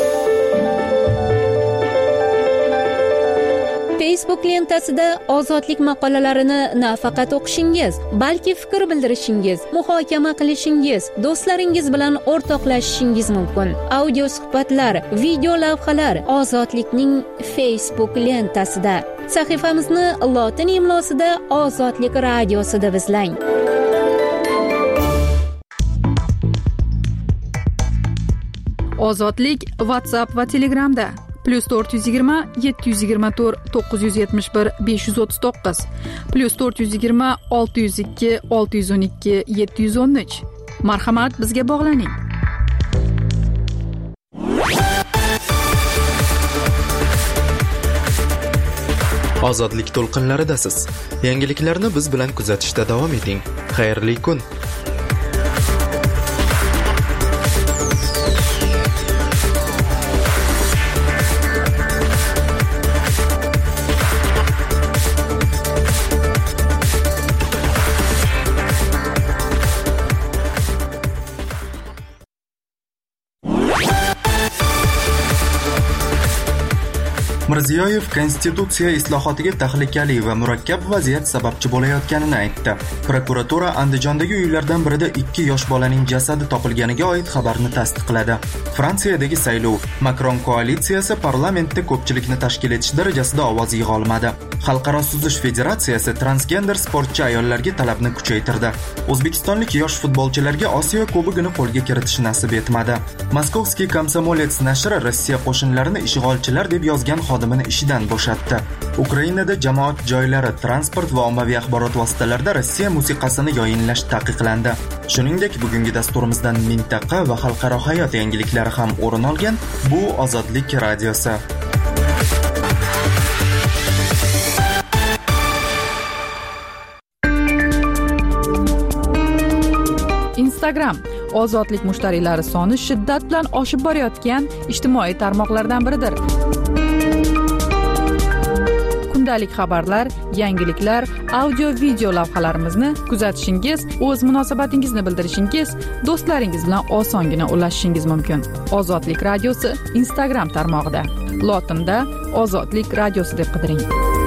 Facebook lentasida ozodlik maqolalarini nafaqat o'qishingiz, balki fikr bildirishingiz, muhokama qilishingiz, do'stlaringiz bilan o'rtoqlashishingiz mumkin. Audio suhbatlar, video lavhalar Ozodlikning Facebook lentasida. Sahifamizni lotin imlosida Ozodlik radiosida izlang. Ozodlik WhatsApp va Telegramda. plyus to'rt yuz yigirma yetti yuz yigirma to'rt to'qqiz yuz yetmish bir besh yuz o'ttiz to'qqiz plyus to'rt yuz yigirma olti yuz ikki olti yuz o'n ikki yetti yuz o'n uch. Marhamat, bizga bog'laning. Ozodlik to'lqinlaridasiz. Yangiliklarni biz bilan kuzatishda davom eting. Xayrli kun. Mirziyoyev konstitutsiya islohotiga tahlikali va murakkab vaziyat sababchi bo'layotganini aytdi. Prokuratura Andijondagi uylardan birida ikki yosh bolaning jasadi topilganiga oid xabarni tasdiqladi. Fransiyadagi saylov, Makron koalitsiyasi parlamentda ko'pchilikni tashkil etish darajasida ovoz yig'a olmadi. Xalqaro suzish federatsiyasi transgender sportchi ayollarga talabni kuchaytirdi. O'zbekistonlik yosh futbolchilarga Osiyo Kubogini qo'lga kiritish nasib etmadi. Moskovskiy Komsomolets nashri Rossiya qo'shinlarini ishg'olchilar deb yozgan xodimini ishidan bo'shatdi. Ukrainada jamoat joylari, transport va ommaviy axborot vositalarida Rossiya musiqasini yoyinlash taqiqlandi. Shuningdek, bugungi dasturimizdan mintaqa va xalqaro hayot yangiliklari ham o'rin olgan. Bu Ozodlik radiosi. Instagram ozodlik mushtariylari soni shiddat bilan oshib borayotgan ijtimoiy tarmoqlardan biridir. Kundalik xabarlar, yangiliklar, audio video lavhalarimizni kuzatishingiz, o'z munosabatingizni bildirishingiz, do'stlaringiz bilan osongina ulashishingiz mumkin. Ozodlik radiosi Instagram tarmog'ida. Lotinda Ozodlik radiosi deb qidiring.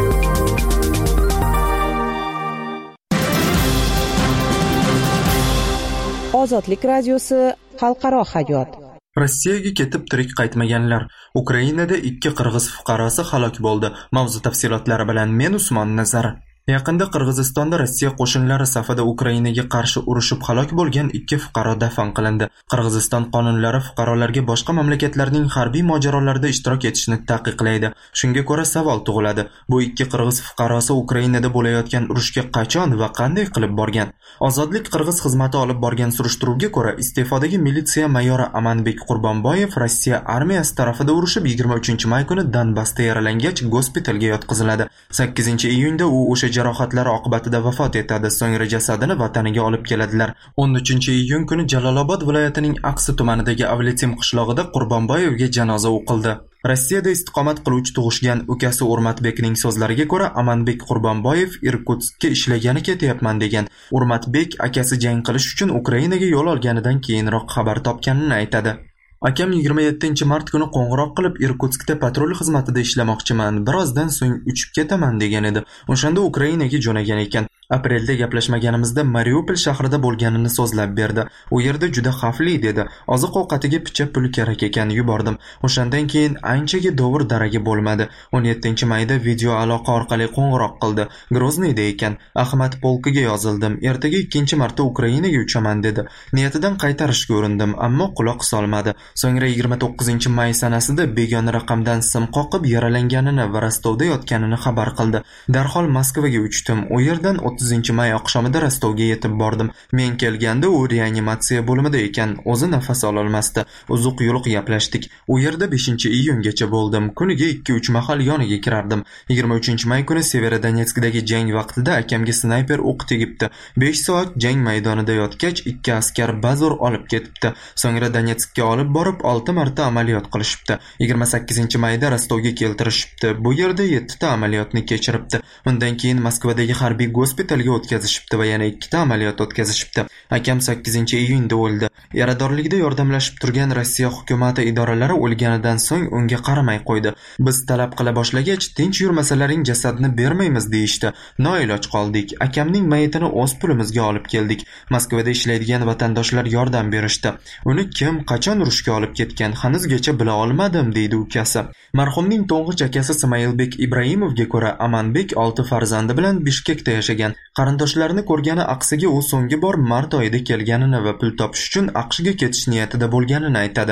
Ozodlik radiosi xalqaro hayot. Rossiyaga ketib tirik qaytmaganlar. Ukrainada ikki qirg'iz fuqarosi halok bo'ldi. Mavzu tafsilotlari bilan men Usmon Nazar. Yaqinda Qirg'izistonda Rossiya qo'shinlari safida Ukrainaga qarshi urushib halok bo'lgan ikki fuqaro dafn qilindi. Qirg'iziston qonunlari fuqarolarga boshqa mamlakatlarning harbiy mojarolarida ishtirok etishni taqiqlaydi. Shunga ko'ra savol tug'iladi. Bu ikki qirg'iz fuqarosi Ukrainada bo'layotgan urushga qachon va qanday qilib borgan? Ozodlik Qirg'iz xizmati olib borgan surishtiruvga ko'ra, iste'fodagi militsiya mayori Amanbek Qurbonboyev Rossiya armiyasi tarafida urushib yigirma uchinchi may kuni Donbassda yaralangach gospitalga yotqiziladi. sakkizinchi iyunda u o'sha jarohatlari oqibatida vafot etadi. So'ngra jasadini vataniga olib keladilar. o'n uchinchi iyun kuni Jalolobod viloyatining Aqsi tumanidagi Avletim qishlog'ida Qurbonboyevga janoza o'qildi. Rossiyada istiqomat qiluvchi tug'ishgan ukasi Urmatbekning so'zlariga ko'ra, Amanbek Qurbonboyev Irkutskka ishlagani ketyapman degan. Urmatbek akasi jang qilish uchun Ukrainaga yo'l olganidan keyinroq xabar topganini aytadi. Akam yigirma yettinchi mart kuni qo'ng'iroq qilib Irkutskda patrul xizmatida ishlamoqchiman, birozdan so'ng uchib ketaman degan edi. O'shanda Ukrainaga jo'nagan ekan. Aprelda gaplashmaganimizda Mariupol shahrida bo'lganini so'zlab berdi. U yerda juda xavfli dedi. Oziq-ovqatiga picha pul kerak ekan, yubordim. O'shandan keyin anchaga dovur daragi bo'lmadi. o'n yettinchi mayda video aloqa orqali qo'ng'iroq qildi. Grozniyda ekan. Ahmad polkiga yozildim. Ertaga ikkinchi marta Ukrainaga uchaman dedi. Niyatidan qaytarishga urindim, ammo quloq solmadi. So'ngra yigirma to'qqizinchi may sanasida begona raqamdan sim qoqib yaralanganini va Rostovda yotganini xabar qildi. Darhol Moskvaga uchdim. U yerdan o'ttizinchi may oqshomida Rostovga yetib bordim. Men kelganda u reanimatsiya bo'limida ekan. O'zi nafas ola olmasdi. Uzuq yo'liq gaplashdik. U yerda beshinchi iyungacha bo'ldim. Kuniga ikki uch mahal yoniga kirardim. yigirma uchinchi may kuni Severodonetskdagi jang vaqtida akamga snayper o'q tegibdi. besh soat jang maydonida yotgach, ikki askar bazur olib ketibdi. So'ngra Donetskka olib borib olti marta amaliyot qilishibdi. yigirma sakkizinchi mayda Rostovga keltirishibdi. Bu yerda yetti ta amaliyotni kechiribdi. Undan keyin Moskvadagi harbiy gospitalga o'tkazishibdi va yana ikkita amaliyot o'tkazishibdi. Akam sakkizinchi iyunda o'ldi. Yaradorlikda yordamlashib turgan Rossiya hukumati idoralari o'lganidan so'ng unga qaramay qo'ydi. Biz talab qila boshlagach, tinch yurmasalaring jasadni bermaymiz deyishdi. Noiloj qoldik. Akamning mayitini o'z pulimizga olib keldik. Moskvada ishlaydigan vatandoshlar yordam berishdi. Uni kim, qachon urushga olib ketgan hanuzgacha bila olmadim deydi ukasi. Marhumning to'ng'ich akasi Smailbek Ibrahimovga ko'ra, Amanbek olti farzandi bilan Bishkekda yashagan. Qarindoshlarini ko'rgani Aqsiga u so'nggi bor mart oyida kelganini va pul topish uchun Aqshga ketish niyatida bo'lganini aytadi.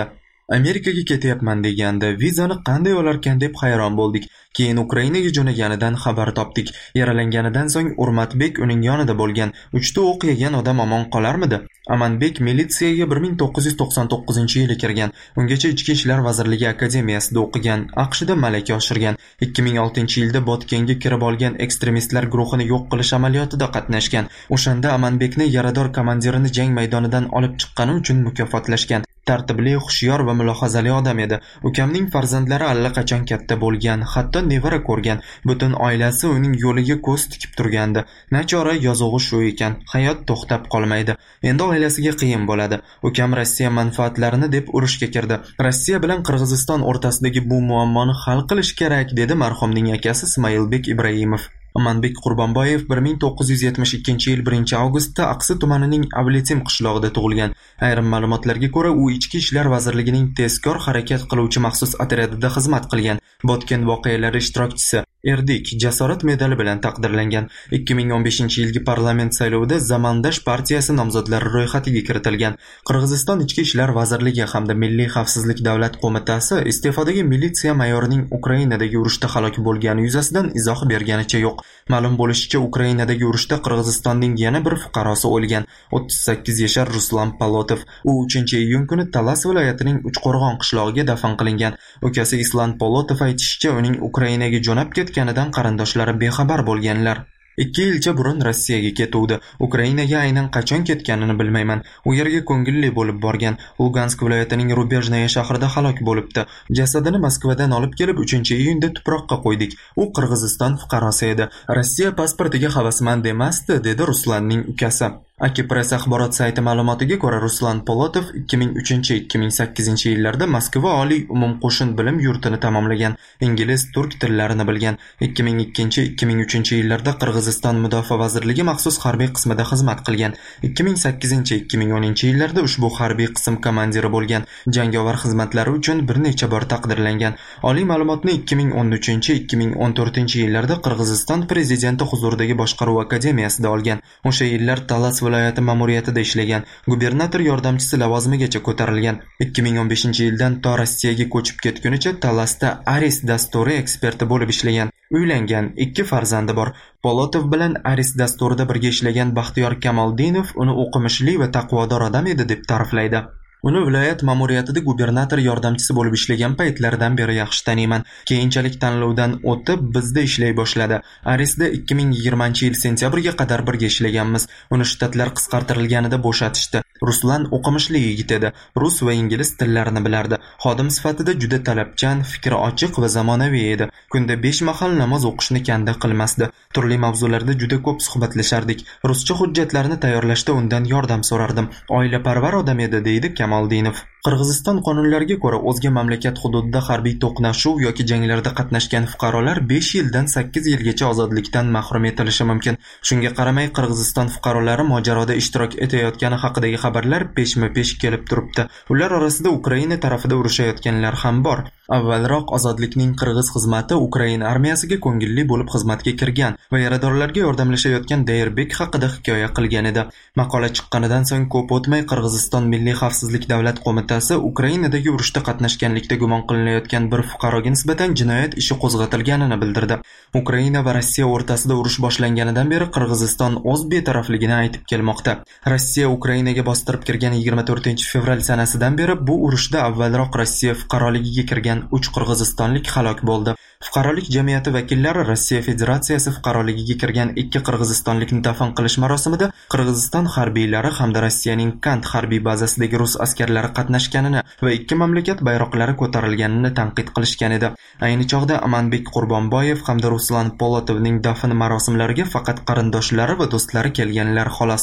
Amerikaga ketyapman deganda vizani qanday olarkan deb hayron bo'ldik. Keyin Ukrainaga jo'naganidan xabar topdik. Yaralanganidan so'ng Urmatbek uning yonida bo'lgan. uchta o'q yegan odam omon qolarmidi? Amanbek militsiyaga bir ming to'qqiz yuz to'qson to'qqizinchi yili kirgan. Ungacha Ichki ishlar vazirligi akademiyasida o'qigan, AQShda malaka oshirgan. ikki ming oltinchi yilda Botkenga kirib olgan ekstremistlar guruhini yo'q qilish amaliyotida qatnashgan. O'shanda Amanbekni yarador komandirini jang maydonidan olib chiqqani uchun mukofotlashgan. Tartibli, xushyor va mulohazali odam edi. Ukamning farzandlari allaqachon katta bo'lgan, hatto nevara ko'rgan. Butun oilasi uning yo'liga ko'z tikib turgandi. Nachora yozug'i shu ekan, hayot to'xtab qolmaydi. Endi oilasiga qiyin bo'ladi. Ukam Rossiya manfaatlarini deb urushga kirdi. Rossiya bilan Qirg'iziston o'rtasidagi bu muammoni hal qilish kerak, dedi marhumning akasi Ismoilbek Ibrahimov. Amanbek Qurbonboyev bir ming to'qqiz yuz yetmish ikkinchi yil birinchi avgustda Aqsi tumanining Abletim qishlog'ida tug'ilgan. Ayrim ma'lumotlarga ko'ra, u Ichki ishlar vazirligining tezkor harakat qiluvchi maxsus otryadida xizmat qilgan. Botken voqealari ishtirokchisi. Erdik jasorat medali bilan taqdirlangan. ikki ming o'n beshinchi yilgi parlament saylovida Zamandash partiyasi nomzodlari ro'yxatiga kiritilgan. Qirg'iziston Ichki ishlar vazirligi hamda Milliy xavfsizlik davlat qo'mitasi iste'fodagi militsiya mayorining Ukrainadagi urushda halok bo'lgani yuzasidan izoh berganicha yo'q. Ma'lum bo'lishicha, Ukrainadagi urushda Qirg'izistonning yana bir fuqarosi o'lgan. o'ttiz sakkiz yashar Ruslan Polotov. U uchinchi iyun kuni Talas viloyatining Uchqo'rg'on qishlog'iga dafn qilingan. Ukasi Islan Polotov aytishicha, uning Ukrainaga jo'nab ketganidan qarindoshlari bexabar bo'lganlar. ikki yilcha burun Rossiyaga ketuvdi. Ukrainaga aynan qachon ketganini bilmayman. U yerga ko'ngilli bo'lib borgan. Lugansk viloyatining Rubejnaya shahrida halok bo'libdi. Jasadini Moskvadan olib kelib uchinchi iyunda tuproqqa qo'ydik. U Qirg'iziston fuqarosi edi. Rossiya pasportiga havasmand emasdi, dedi Ruslanning ukasi. Akipress axborot sayti ma'lumotiga ko'ra, Ruslan Polotov ikki ming uchinchi ikki ming sakkizinchi yillarda Moskva oliy umumqo'shin bilim yurtini tamomlagan. Ingliz, turk tillarini bilgan. ikki ming ikkinchi ikki ming uchinchi yillarda Qirg'iziston mudofaa vazirligi maxsus harbiy qismida xizmat qilgan. ikki ming sakkizinchi ikki ming o'ninchi yillarda ushbu harbiy qism komandiri bo'lgan. Jangovar xizmatlari uchun bir necha bor taqdirlangan. Oliy ma'lumotni ikki ming o'n uchinchi ikki ming o'n to'rtinchi yillarda Qirg'iziston prezidenti huzuridagi boshqaruv akademiyasida olgan. O'sha yillar Talas viloyati ma'muriyatida ishlagan. Gubernator yordamchisi lavozimigacha ko'tarilgan. ikki ming o'n beshinchi yildan to Rossiyaga ko'chib ketgunicha Talasda Aris dasturi eksperti bo'lib ishlagan. Uylangan, ikki farzandi bor. Polotov bilan Aris dasturida birga ishlagan Baxtiyor Kamoldinov uni o'qimishli va taqvodor odam edi deb ta'riflaydi. Uni viloyat ma'muriyatida gubernator yordamchisi bo'lib ishlagan paytlaridan beri yaxshi taniyman. Keyinchalik tanlovdan o'tib bizda ishlay boshladi. Arisda ikki ming yigirmanchi yil sentyabrga qadar birga ishlaganmiz. Uni shtatlar qisqartirilganida bo'shatishdi. Ruslan o'qimishli yigit edi. Rus va ingliz tillarini bilardi. Xodim sifatida juda talabchan, fikri ochiq va zamonaviy edi. Kunda besh mahal namoz o'qishni kanda qilmasdi. Turli mavzularda juda ko'p suhbatlashardik. Ruscha hujjatlarni tayyorlashda undan yordam so'rardim. Oilaparvar odam edi, deydi Kamoldinov. Qirg'iziston qonunlariga ko'ra, o'zga mamlakat hududida harbiy to'qnashuv yoki janglarda qatnashgan fuqarolar besh yildan sakkiz yilgacha ozodlikdan mahrum etilishi mumkin. Shunga qaramay, Qirg'iziston fuqarolari mojaroda ishtirok etayotgani haqidagi xabarlar peshma-pesh kelib turibdi. Ular orasida Ukraina tarafida urushayotganlar ham bor. Avvalroq ozodlikning qirg'iz xizmati Ukraina armiyasiga ko'ngilli bo'lib xizmatga kirgan va yaradorlarga yordamlashayotgan Dayrbek haqida hikoya qilgan edi. Maqola chiqqanidan so'ng ko'p o'tmay Qirg'iziston Milliy xavfsizlik davlat qo'mitasi Ukrainadagi urushda qatnashganlikda gumon qilinayotgan bir fuqaroga nisbatan jinoyat ishi qo'zg'atilganini bildirdi. Ukraina va Rossiya o'rtasida urush boshlanganidan beri Qirg'iziston o'z betarafligini aytib kelmoqda. Rossiya Ukrainaga bostirib kirgan yigirma to'rtinchi fevral sanasidan beri bu urushda avvalroq Rossiya fuqaroligiga kirgan uch qirg'izistonlik halok bo'ldi. Fuqarolik jamiyati vakillari Rossiya Federatsiyasi fuqaroligiga kirgan ikki qirg'izistonlikni dafn qilish marosimida Qirg'iziston harbiylari hamda Rossiyaning Kant harbiy bazasidagi rus askarlari qatnashganini va ikki mamlakat bayroqlari ko'tarilganini tanqid qilishgan edi. Ayni chog'da Amanbek Qurbonboyev hamda Ruslan Polotovning dafn marosimlariga faqat qarindoshlari va do'stlari kelganlar xolos.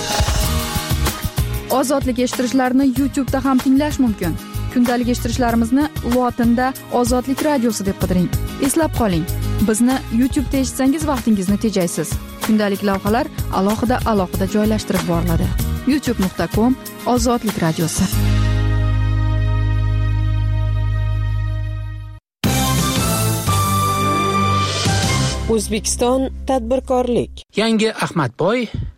Ozodlik eshittirishlarni YouTube'da ham tinglash mumkin. Kundalik eshittirishlarimizni lotinda Ozodlik radiosi deb qidiring. Eslab qoling, bizni YouTube'da eshitsangiz vaqtingizni tejaysiz. Kundalik lavhalar alohida alohida joylashtirib boriladi. youtube nuqta com Ozodlik radiosi. O'zbekiston tadbirkorlik. Yangi Ahmadboy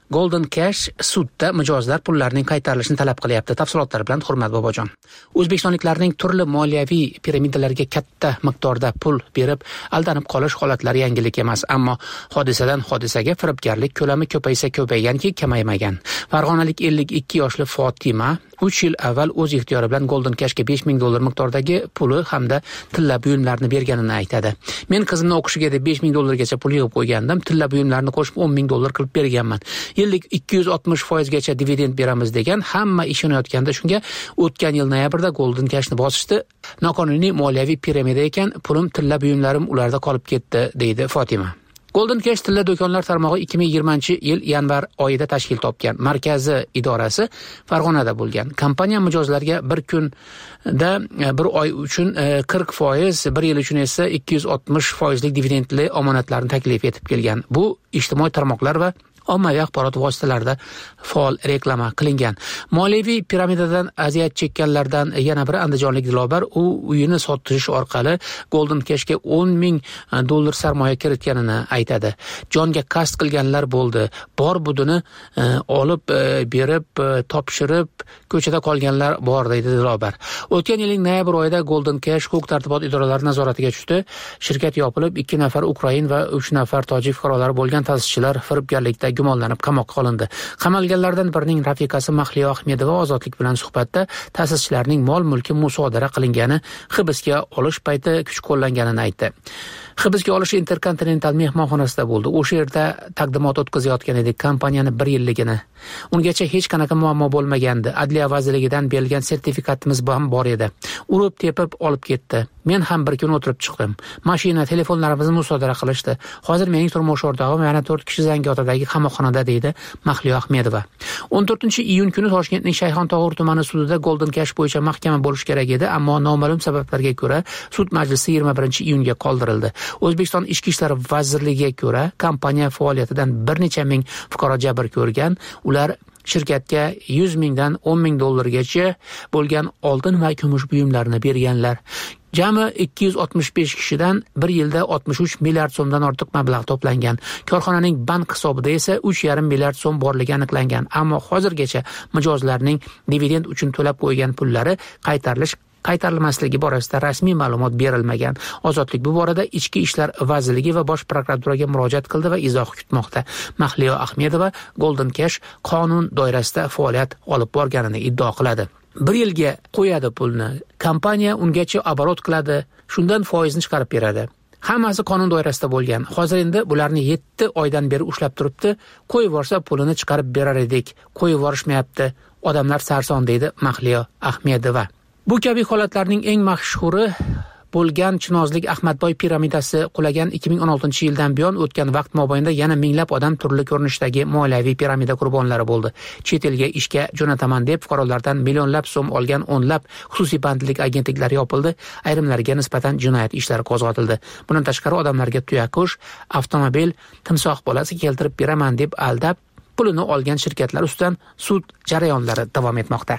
Golden Cash sudda mijozlar pullarining qaytarilishini talab qilyapti. Tafsilotlar bilan Hurmat Bobojon. O'zbekistonliklarning turli moliyaviy piramidalarga katta miqdorda pul berib aldanib qolish holatlari yangilik emas, ammo hodisadan hodisaga firibgarlik ko'lami ko'paysa ko'payganki kamaymagan. Farg'onalik ellik ikki yoshli Fotima uch yil avval o'z ixtiyori bilan Golden Cashga besh ming dollar miqdordagi puli hamda tilla buyumlarni berganini aytadi. Men qizimni o'qishiga deb besh ming dollargacha pul yig'ib qo'ygandim. Tilla buyumlarni qo'shib o'n ming dollar qilib berganman. Yillik ikki yuz oltmish foiz gacha dividend beramiz degan, hamma ishonayotganda shunga o'tgan yil noyabrda Golden Cashni bosishdi. Noqonuniy moliyaviy piramida ekan, pulim, tilla buyumlarim ularda qolib ketdi, deydi Fotima. Golden Cash tilla do'konlar tarmog'i ikki ming yigirmanchi yil yanvar oyida tashkil topgan. Markazi idorasi Farg'onada bo'lgan. Kompaniya mijozlarga bir kunda bir oy uchun qirq foiz, bir yil uchun esa ikki yuz oltmish foizlik dividendli omonatlarni taklif etib kelgan. Bu ijtimoiy tarmoqlar va ommaviy axborot vositalarida faol reklama qilingan. Moliyaviy piramidadan aziyat chekkanlardan yana biri andijonlik Dilobar, u uyini sotish orqali Golden Cashga o'n ming dollar sarmoya kiritganini aytadi. Jonga qasd qilganlar bo'ldi. Bor budini e, olib e, berib, e, topshirib, ko'chada qolganlar bor, deydi Dilobar. O'tgan yilning noyabr oyida Golden Cash huquq tartibot idoralari nazoratiga tushdi. Shirkat yopilib, ikki nafar Ukrain va uch nafar tojik fuqarolari bo'lgan ta'sischilar firibgarlikda gumonlanib qamoqqa olindi. Qamalganlardan birining rafiqasi Mahliyo Ahmedova Ozodlik bilan suhbatda ta'sischilarning mol-mulki musodara qilingani, hibsga olish payti kuch qo'llanganini aytdi. Hibsga olish Intercontinental mehmonxonasida bo'ldi. O'sha yerda taqdimot o'tkazayotgan edik kompaniyani bir yilligini. Ungacha hech qanaqa muammo bo'lmagandi. Adliya vazirligidan berilgan sertifikatimiz ham bor edi. Urib tepib olib ketdi. Men ham bir kun o'tirib chiqdim. Mashina, telefonlarimizni musodara qilishdi. Hozir mening turmush o'rtog'im yana to'rt kishi Zangiotadagi qamoqxonada, deydi Mahliyo Ahmedova. o'n to'rtinchi iyun kuni Toshkentning Shayxontohur tumani sudida Golden Cash bo'yicha mahkama bo'lish kerak edi, ammo noma'lum sabablarga ko'ra sud majlisi yigirma birinchi iyunga qoldirildi. O'zbekiston Ichki ishlar vazirligiga ko'ra, kompaniya faoliyatidan bir necha ming fuqaro jabr ko'rgan. Ular shirkatga yuz mingdan o'n ming dollargacha bo'lgan oltin va kumush buyumlarni berganlar. Jami ikki yuz oltmish besh kishidan bir yilda oltmish uch milliard so'mdan ortiq mablag' to'plangan. Korxonaning bank hisobida esa uch yarim milliard so'm borligi aniqlangan. Ammo hozirgacha mijozlarning dividend uchun to'lab qo'ygan pullari qaytarilish qaytarilmasligi borasida rasmiy ma'lumot berilmagan. Ozodlik bu borada Ichki ishlar vazirligi va Bosh prokuraturaga murojaat qildi va izoh kutmoqda. Mahliyo Ahmedova Golden Cash qonun doirasida faoliyat olib borganini iddao qiladi. Bir yilga qo'yadi pulni. Kompaniya ungacha oborot qiladi, shundan foizni chiqarib beradi. Hammasi qonun doirasida bo'lgan. Hozir endi bularni yetti oydan beri ushlab turibdi. Qo'yib yuborsa pulini chiqarib berar edik. Qo'yib yuborishmayapti. Odamlar sarson, deydi Mahliyo Ahmedova. Bu kabi holatlarning eng mashhuri bo'lgan Chinozlik Ahmadboy piramidasi qulagan ikki ming o'n oltinchi yildan buyon o'tgan vaqt mobaynida yana minglab odam turli ko'rinishdagi moliyaviy piramida qurbonlari bo'ldi. Chet elga ishga jo'nataman deb fuqarolardan millionlab so'm olgan o'nlab xususiy bandlik agentliklari yopildi, ayrimlariga nisbatan jinoyat ishlari qo'zg'atildi. Bundan tashqari odamlarga tuyaqush, avtomobil, timsoh bolasi keltirib beraman deb aldab, pulini olgan shirkatlar ustidan sud jarayonlari davom etmoqda.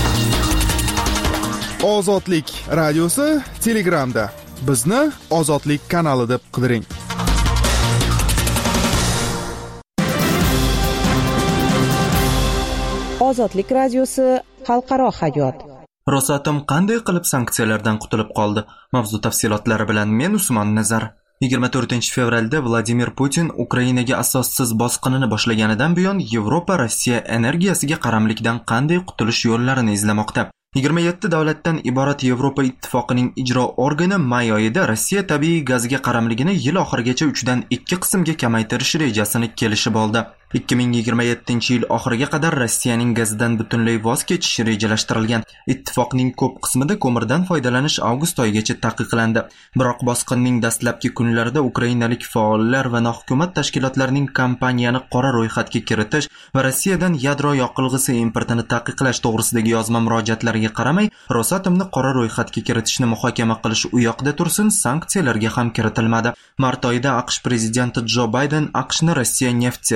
Ozodlik radiosi Telegramda. Bizni Ozodlik kanali deb qidiring. Ozodlik radiosi xalqaro hayot. Rosatom qanday qilib sanksiyalardan qutulib qoldi? Mavzu tafsilotlari bilan men Usmon Nazar. yigirma to'rtinchi fevralda Vladimir Putin Ukrainaga asossiz bosqinini boshlaganidan buyon Yevropa Rossiya energiyasiga qaramlikdan qanday qutulish yo'llarini izlamoqda. yigirma yetti davlatdan iborat Yevropa ittifoqining ijro organi may oyida Rossiya tabiiy gaziga qaramligini yil oxirigacha uch dan ikki qismga kamaytirish rejasini kelishib oldi. ikki ming yigirma yettinchi yil oxiriga qadar Rossiyaning gazidan butunlay voz kechishi rejalashtirilgan. Ittifoqning ko'p qismida ko'mirdan foydalanish avgust oyigacha taqiqlandi. Biroq bosqinning dastlabki kunlarida ukrainalik faollar va nohukumat tashkilotlarining kompaniyani qora ro'yxatga kiritish va Rossiyadan yadro yoqilg'isi importini taqiqlash to'g'risidagi yozma murojaatlariga qaramay, Rosatomni qora ro'yxatga kiritishni muhokama qilish u yoqda tursin, sanksiyalarga ham kiritilmadi. Mart oyida AQSh prezidenti Jo Bayden AQShni Rossiya nefti, tabiiy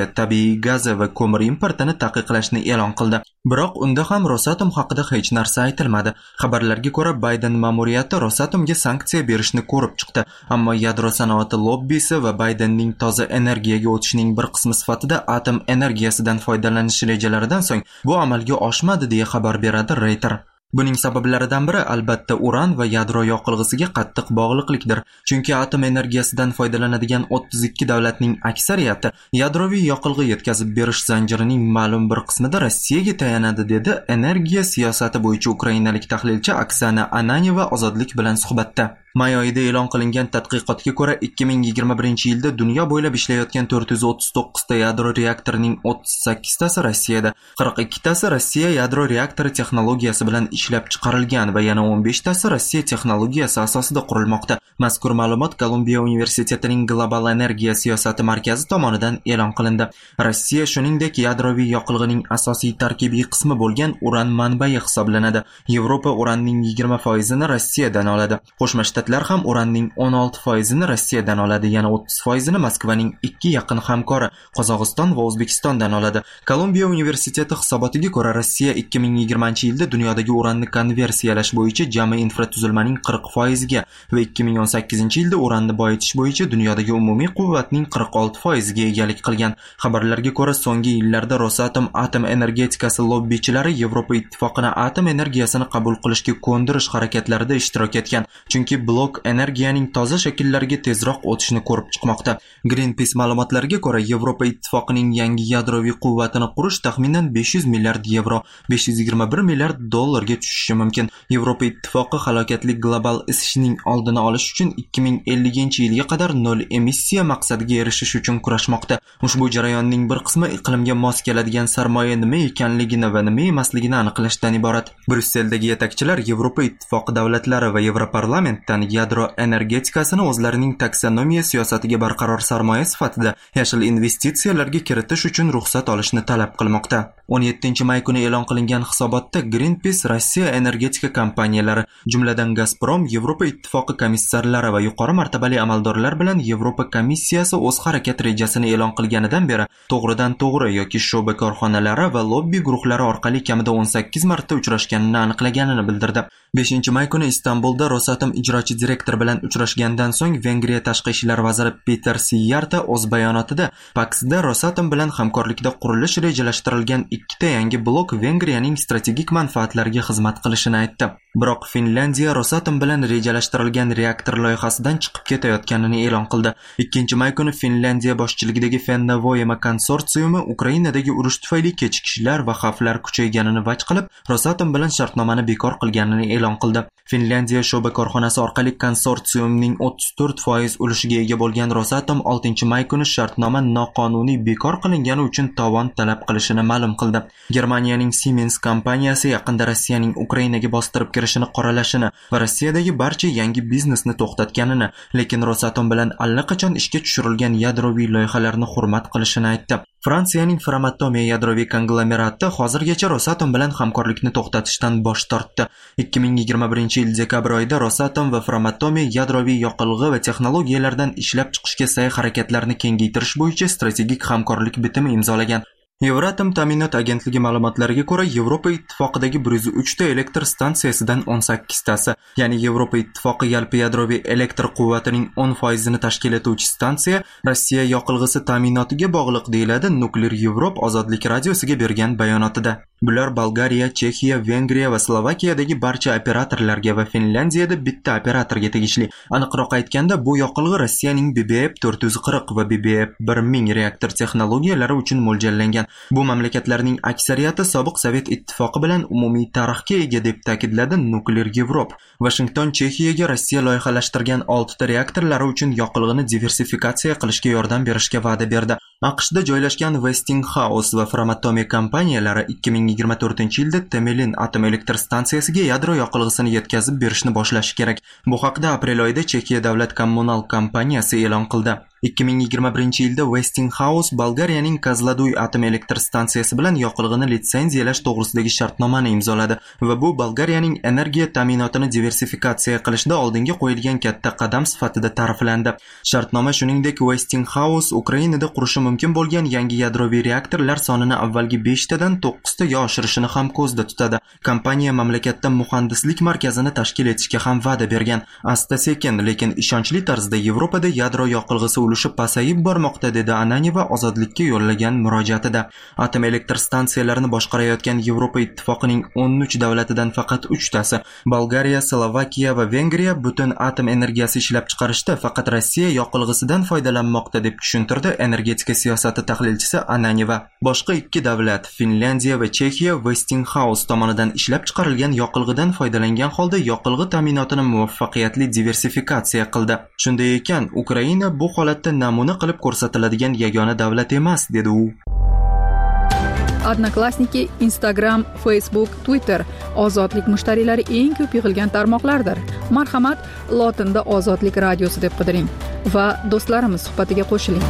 tabiiy gazi va ko'mir importini taqiqlashni e'lon qildi. Biroq unda ham Rosatom haqida hech narsa aytilmadi. Xabarlarga ko'ra, Bayden ma'muriyati Rosatomga sanksiya berishni ko'rib chiqdi, ammo yadro sanoati lobbisi va Baydenning toza energiyaga o'tishining bir qismi sifatida atom energiyasidan foydalanish rejalaridan so'ng bu amalga oshmadi deya xabar beradi Reuters. Buning sabablaridan biri albatta uran va yadro yoqilg'isiga qattiq bog'liqlikdir. Chunki atom energiyasidan foydalanadigan o'ttiz ikki davlatning aksariyati yadroviy yoqilg'i yetkazib berish zanjirining ma'lum bir qismida Rossiyaga tayanadi, dedi energiya siyosati bo'yicha ukrainalik tahlilchi Oksana Ananyeva Ozodlik bilan suhbatda. May oyida e'lon qilingan tadqiqotga ko'ra, ikki ming yigirma birinchi yilda dunyo bo'ylab ishlayotgan to'rt yuz o'ttiz to'qqiz ta yadro reaktorining o'ttiz sakkiz tasi Rossiyada, qirq ikki tasi Rossiya yadro reaktori texnologiyasi bilan ishlab chiqarilgan va yana o'n besh tasi Rossiya texnologiyasi asosida qurilmoqda. Mazkur ma'lumot Kolumbiya universitetining Global energiya siyosati markazi tomonidan e'lon qilindi. Rossiya shuningdek yadroviy yoqilg'ining asosiy tarkibiy qismi bo'lgan uran manbai hisoblanadi. Yevropa uranning yigirma foizini Rossiyadan oladi. Qo'shma Shtatlar ham uranning o'n olti foizini Rossiyadan oladi, yana o'ttiz foizini Moskvaning ikki yaqin hamkori Qozog'iston va O'zbekistondan oladi. Kolumbiya universiteti hisobotiga ko'ra, Rossiya ikki ming yigirmanchi yilda dunyodagi uranni konversiyalash bo'yicha jami infratuzilmaning qirq foiziga va ikki ming o'n sakkizinchi yilda uranni boyitish bo'yicha dunyodagi umumiy quvvatning qirq olti foiziga egalik qilgan. Xabarlarga ko'ra, so'nggi yillarda Rosatom atom energetikasi lobbichilari Yevropa ittifoqini atom energiyasini qabul qilishga ko'ndirish harakatlarida ishtirok etgan, chunki blok energiyaning toza shakllariga tezroq o'tishni ko'rib chiqmoqda. Greenpeace ma'lumotlariga ko'ra, Yevropa ittifoqining yangi yadroviy quvvatini qurish taxminan besh yuz milliard yevro, besh yuz yigirma bir milliard dollarga tushishi mumkin. Yevropa ittifoqi halokatli global isishning oldini olish uchun ikki ming ellinchi yilga qadar nol emissiya maqsadiga erishish uchun kurashmoqda. Ushbu jarayonning bir qismi iqlimga mos keladigan sarmoya nima ekanligini va nima emasligini aniqlashdan iborat. Brusseldagi yetakchilar Yevropa ittifoqi davlatlari va Yevroparlament yadro energetikasini o'zlarining taksonomiya siyosatiga barqaror sarmoya sifatida yashil investitsiyalarga kiritish uchun ruxsat olishni talab qilmoqda. o'n yettinchi may kuni e'lon qilingan hisobotda Greenpeace Rossiya energetika kompaniyalari, jumladan Gazprom, Yevropa ittifoqi komissarlari va yuqori martabali amaldorlar bilan Yevropa komissiyasi o'z harakat rejasini e'lon qilganidan beri to'g'ridan to'g'ri yoki sho'ba korxonalari va lobbi guruhlari orqali kamida o'n sakkiz marta uchrashganini aniqlaganini bildirdi. beshinchi may kuni Istanbulda Rosatom ijrochi direktor bilan uchrashgandan so'ng Vengriya tashqi ishlar vaziri Peter Siyarta o'z bayonotida Paksda Rosatom bilan hamkorlikda qurilish rejalashtirilgan ikkita yangi blok Vengriyaning strategik manfaatlariga xizmat qilishini aytdi. Biroq Finlandiya Rosatom bilan rejalashtirilgan reaktor loyihasidan chiqib ketayotganini e'lon qildi. ikkinchi may kuni Finlandiya boshchiligidagi Fennovoyma konsorsiumi Ukrainadagi urush tufayli kechikishlar va xavflar kuchayganini vaj qilib, Rosatom bilan shartnomani bekor qilganini e'lon qildi. Finlandiya sho'ba korxonasi orqali konsorsiumning o'ttiz to'rt foiz ulushiga ega bo'lgan Rosatom oltinchi may kuni shartnoma noqonuniy bekor qilingani uchun tovon talab qilishini ma'lum qildi. Germaniyaning Siemens kompaniyasi yaqinda Rossiyaning Ukrainaga bostirib kirishini qoralashini va Rossiyadagi barcha yangi biznesni to'xtatganini, lekin Rosatom bilan allaqachon ishga tushirilgan yadroviy loyihalarni hurmat qilishini aytdi. Fransiyaning Framatome yadroviy konglomerati hozirgacha Rosatom bilan hamkorlikni to'xtatishdan bosh tortdi. ikki ming yigirma birinchi yil dekabr oyida Rosatom va Framatome yadroviy yoqilg'i va texnologiyalardan ishlab chiqishga sa'y harakatlarini kengaytirish bo'yicha strategik hamkorlik bitimi imzolagan. Euratom ta'minot agentligi ma'lumotlariga ko'ra, Yevropa ittifoqidagi bir yuz uch ta elektr stansiyasidan o'n sakkiz tasi, ya'ni Yevropa ittifoqi yalpi yadroviy elektr quvvatining o'n foizini tashkil etuvchi stansiya Rossiya yoqilg'isi ta'minotiga bog'liq, deyiladi Nuklear Europe Ozodlik radiosiga bergan bayonotida. Bular Bolgariya, Chexiya, Vengriya va Slovakiyadagi barcha operatorlarga va Finlandiyada bitta operatorga tegishli. Aniqroq aytganda, bu yoqilg'i Rossiyaning B B F to'rt yuz qirq va B B F bir ming reaktor texnologiyalari uchun mo'ljallangan. Bu mamlakatlarning aksariyati sobiq Sovet ittifoqi bilan umumiy tarixga ega, deb ta'kidladi Nuklear Europe. Washington Chexiyaga Rossiya loyihalashtirgan olti ta reaktorlari uchun yoqilg'ini diversifikatsiya qilishga yordam berishga va'da berdi. AQShda joylashgan Westinghouse va Framatome kompaniyalari ikki ming yigirma to'rtinchi yilda Temelin atom elektr stansiyasiga yadro yoqilg'isini yetkazib berishni boshlashi kerak. Bu haqda aprel oyida Chexiya davlat kommunal kompaniyasi e'lon qildi. ikki ming yigirma birinchi yilda Westinghouse Bolgariyaning Kozloduy atom elektr stansiyasi bilan yoqilg'ini litsenziyalash to'g'risidagi shartnomani imzoladi va bu Bolgariyaning energiya ta'minotini diversifikatsiya qilishda oldinga qo'yilgan katta qadam sifatida ta'riflandi. Shartnoma shuningdek Westinghouse Ukrainada qurishi mumkin bo'lgan yangi yadroviy reaktorlar sonini avvalgi besh tadan to'qqiz taga oshirishini ham ko'zda tutadi. Kompaniya mamlakatda muhandislik markazini tashkil etishga ham va'da bergan. Asta-sekin, lekin ishonchli tarzda Yevropada yadro yoqilg'isi ulushi pasayib bormoqda, dedi Ananyeva ozodlikka yo'llagan murojaatida. Atom elektr stansiyalarini boshqarayotgan Yevropa ittifoqining o'n uch davlatidan faqat uch tasi, Bolgariya, Slovakiya va Vengriya butun atom energiyasi ishlab chiqarishda faqat Rossiya yoqilg'isidan foydalanmoqda, deb tushuntirdi energetika siyosati tahlilchisi Ananyeva. Boshqa ikki davlat, Finlyandiya va Chexiya, Westinghouse tomonidan ishlab chiqarilgan yoqilg'idan foydalangan holda yoqilg'i ta'minotini muvaffaqiyatli diversifikatsiya qildi. Shunday ekan, Ukraina bu holatda namuna qilib ko'rsatiladigan yagona davlat emas, dedi u. Odnoklassniki, Instagram, Facebook, Twitter ozodlik mushtariylari eng ko'p yig'ilgan tarmoqlardir. Marhamat, lotinda Ozodlik radiosi deb qidiring va do'stlarimiz suhbatiga qo'shiling.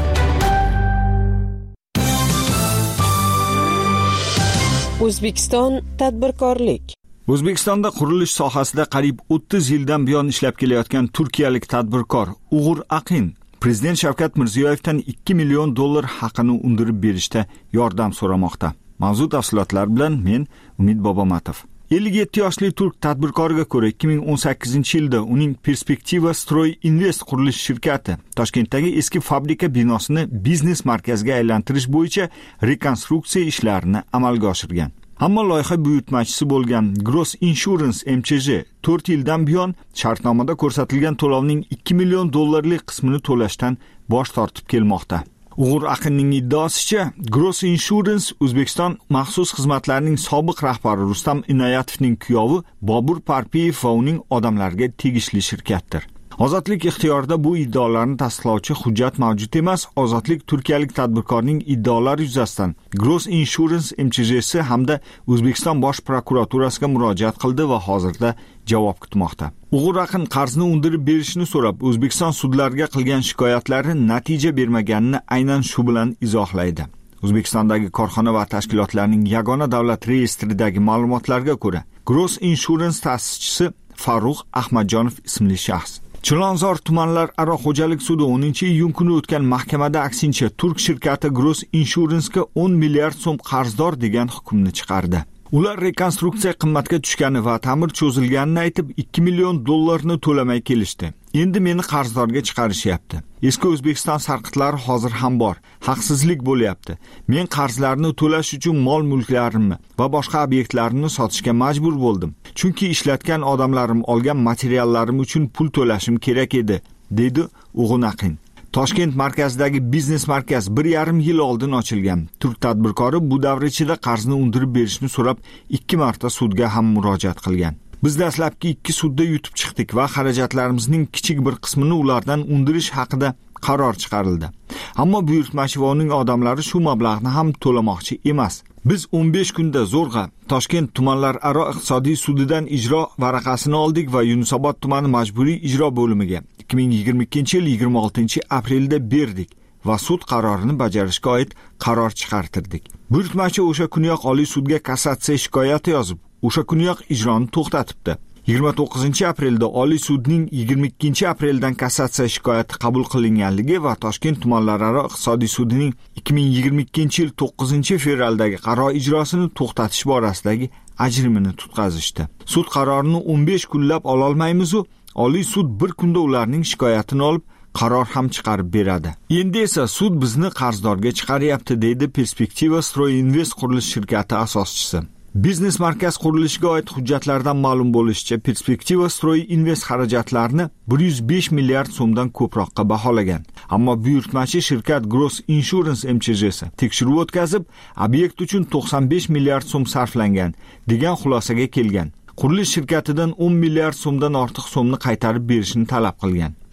O'zbekiston tadbirkorlik. O'zbekistonda qurilish sohasida qariyb o'ttiz yildan buyon ishlab kelayotgan turkiyalik tadbirkor Uğur Aqin Prezident Shavkat Mirziyoyevdan ikki million dollar haqini undirib berishda yordam so'ramoqda. Mavzu tafsilotlar bilan men Umid Bobomatov. ellik yetti yoshli turk tadbirkoriga ko'ra ikki ming o'n sakkizinchi yilda uning Perspektiva Stroy Invest qurilish shirkati Toshkentdagi eski fabrika binosini biznes markaziga aylantirish bo'yicha rekonstruksiya ishlarini amalga oshirgan. Ammo loyiha buyurtmachisi bo'lgan Gross Insurance M Ch J to'rt yildan buyon shartnomada ko'rsatilgan to'lovning ikki million dollarlik qismini to'lashdan bosh tortib kelmoqda. Uğur Aqinning iddaosicha, Gross Insurance O'zbekiston maxsus xizmatlarining sobiq rahbari Rustam Inoyatovning kuyovi Bobur Parpiyev va uning odamlariga tegishli shirkatdir. Ozodlik ixtiyorida bu iddaolarni tasdiqlovchi hujjat mavjud emas. Ozodlik turkiyalik tadbirkorning iddaolari yuzasidan Gross Insurance M Ch J si hamda O'zbekiston Bosh prokuraturasiga murojaat qildi va hozirda javob kutmoqda. Uğur Aqin qarzni undirib berishni so'rab O'zbekiston sudlariga qilgan shikoyatlari natija bermaganini aynan shu bilan izohlaydi. O'zbekistondagi korxona va tashkilotlarning yagona davlat reyestridagi ma'lumotlarga ko'ra, Gross Insurance ta'sischisi Farruh Ahmadjonov ismli shaxs Chilonzor tumanlar aro xo'jalik sudi o'ninchi iyun kuni o'tgan mahkamada aksincha turk shirkati Gross Insurance'ga o'n milliard so'm qarzdor degan hukmni chiqardi. Ular rekonstruksiya qimmatga tushgani va ta'mir cho'zilganini aytib ikki million dollarni to'lamay kelishdi. Endi meni qarzdorga chiqarishyapti. Eski O'zbekiston sarqitlari hozir ham bor. Haqsizlik bo'lyapti. Men qarzlarni to'lash uchun mol-mulklarimni va boshqa obyektlarimni sotishga majbur bo'ldim. Chunki ishlatgan odamlarim olgan materiallarim uchun pul to'lashim kerak edi, dedi Uğur Aqin. Toshkent markazidagi biznes markaz bir yarim yil oldin ochilgan. Turk tadbirkori bu davr ichida qarzni undirib berishni so'rab ikki marta sudga ham murojaat qilgan. Biz dastlabki ikki sudda yutib chiqdik va xarajatlarimizning kichik bir qismini ulardan undirish haqida qaror chiqarildi. Ammo buyurtmachi va uning odamlari shu mablag'ni ham to'lamoqchi emas. Biz o'n besh kunda zo'rg'a Toshkent tumanlar aro iqtisodiy sudidan ijro varaqasini oldik va Yunusobod tumani majburiy ijro bo'limiga ikki ming yigirma ikkinchi yil yigirma oltinchi aprelda berdik va sud qarorini bajarishga oid qaror chiqartirdik. Buyurtmachi o'sha kuniyoq Oliy sudga kassatsiya shikoyati yozib, o'sha kuniyoq ijroni to'xtatibdi. yigirma to'qqizinchi aprelda Oliy sudning yigirma ikkinchi apreldan kassatsiya shikoyati qabul qilinganligi va Toshkent tumanlararo iqtisodiy sudining ikki ming yigirma ikkinchi yil to'qqizinchi fevraldagi qaror ijrosini to'xtatish borasidagi ajrimini tutqazishdi. Sud qarorini o'n besh kunlab ola olmaymiz u Oliy sud bir kunda ularning shikoyatini olib qaror ham chiqarib beradi. Endi esa sud bizni qarzdorga chiqaryapti, deydi Perspektiva Stroy Invest qurilish shirkati asoschisi. Biznes markaz qurilishiga oid hujjatlardan ma'lum bo'lishicha, Perspektiva Stroy Invest xarajatlarini bir yuz besh milliard so'mdan ko'proqqa baholagan. Ammo buyurtmachi shirkat Gross Insurance M Ch J si tekshiruv o'tkazib, obyekt uchun to'qson besh milliard so'm sarflangan degan xulosaga kelgan. Qurilish shirkatidan o'n milliard so'mdan ortiq so'mni qaytarib berishni talab qilgan.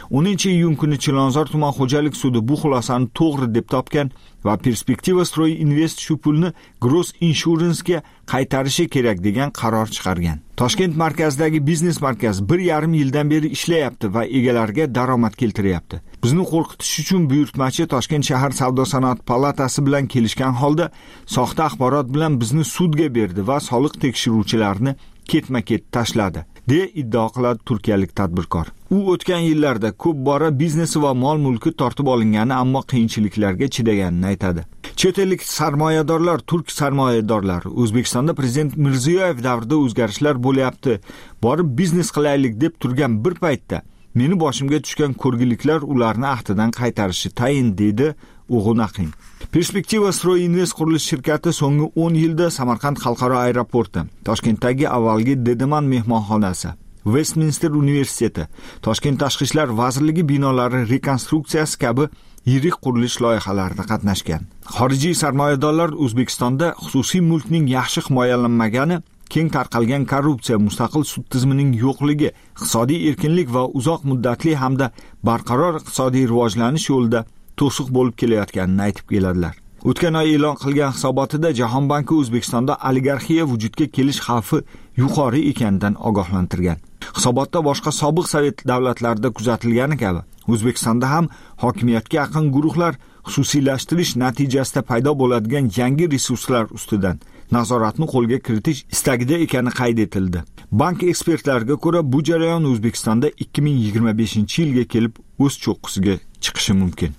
o'ninchi iyun kuni Chilonzor tuman xo'jalik sudi bu xulosani to'g'ri deb topgan va Perspektiva Stroy Invest shu pulni Gross Insurance'ga qaytarishi kerak degan qaror chiqargan. Toshkent markazidagi biznes markaz bir yarim yildan beri ishlayapti va egalariga daromad keltiryapti. Bizni qo'rqitish uchun buyurtmachi Toshkent shahar savdo sanoat palatasi bilan kelishgan holda soxta axborot bilan bizni sudga berdi va soliq tekshiruvchilarini ketma-ket tashladi, deya iddao qiladi turkiyalik tadbirkor. U o'tgan yillarda ko'p bora biznesi va mol-mulki tortib olingani, ammo qiyinchiliklarga chidaganini aytadi. Chet ellik sarmoyadorlar, turk sarmoyadorlari O'zbekistonda prezident Mirziyoyev davrida o'zgarishlar bo'lyapti, borib biznes qilaylik deb turgan bir paytda meni boshimga tushgan ko'rgiliklar ularni ahdidan qaytarishi tayin, dedi O'g'un Aqin. Perspektiva Stroy Invest qurilish shirkati so'nggi o'n yilda Samarqand xalqaro aeroporti, Toshkentdagi avvalgi Dedeman mehmonxonasi, Westminster universiteti, Toshkent tashqi ishlar vazirligi binolari rekonstruksiyasi kabi yirik qurilish loyihalarida qatnashgan. Xorijiy sarmoyadorlar O'zbekistonda xususiy mulkning yaxshi himoyalanmagani, keng tarqalgan korrupsiya, mustaqil sud tizimining yo'qligi, iqtisodiy erkinlik va uzoq muddatli hamda barqaror iqtisodiy rivojlanish yo'lida to'siq bo'lib kelayotganini aytib keladilar. O'tgan oy e'lon qilgan hisobotida Jahon banki O'zbekistonda oligarxiya vujudga kelish xavfi yuqori ekanidan ogohlantirgan. Hisobotda boshqa sobiq sovet davlatlarida kuzatilgani kabi O'zbekistonda ham hokimiyatga yaqin guruhlar xususiylashtirish natijasida paydo bo'ladigan yangi resurslar ustidan nazoratni qo'lga kiritish istagida ekani qayd etildi. Bank ekspertlariga ko'ra, bu jarayon O'zbekistonda ikki ming yigirma beshinchi yilga kelib o'z cho'qqisiga chiqishi mumkin.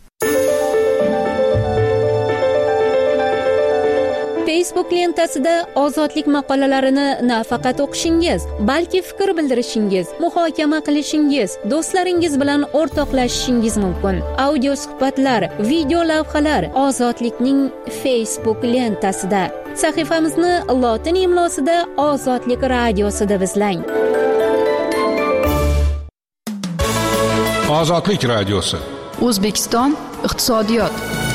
Facebook lentasida ozodlik maqolalarini nafaqat o'qishingiz, balki fikr bildirishingiz, muhokama qilishingiz, do'stlaringiz bilan o'rtoqlashishingiz mumkin. Audio suhbatlar, video lavhalar Ozodlikning Facebook lentasida. Sahifamizni lotin imlosida Ozodlik radiosida izlang. Ozodlik radiosi. O'zbekiston iqtisodiyot.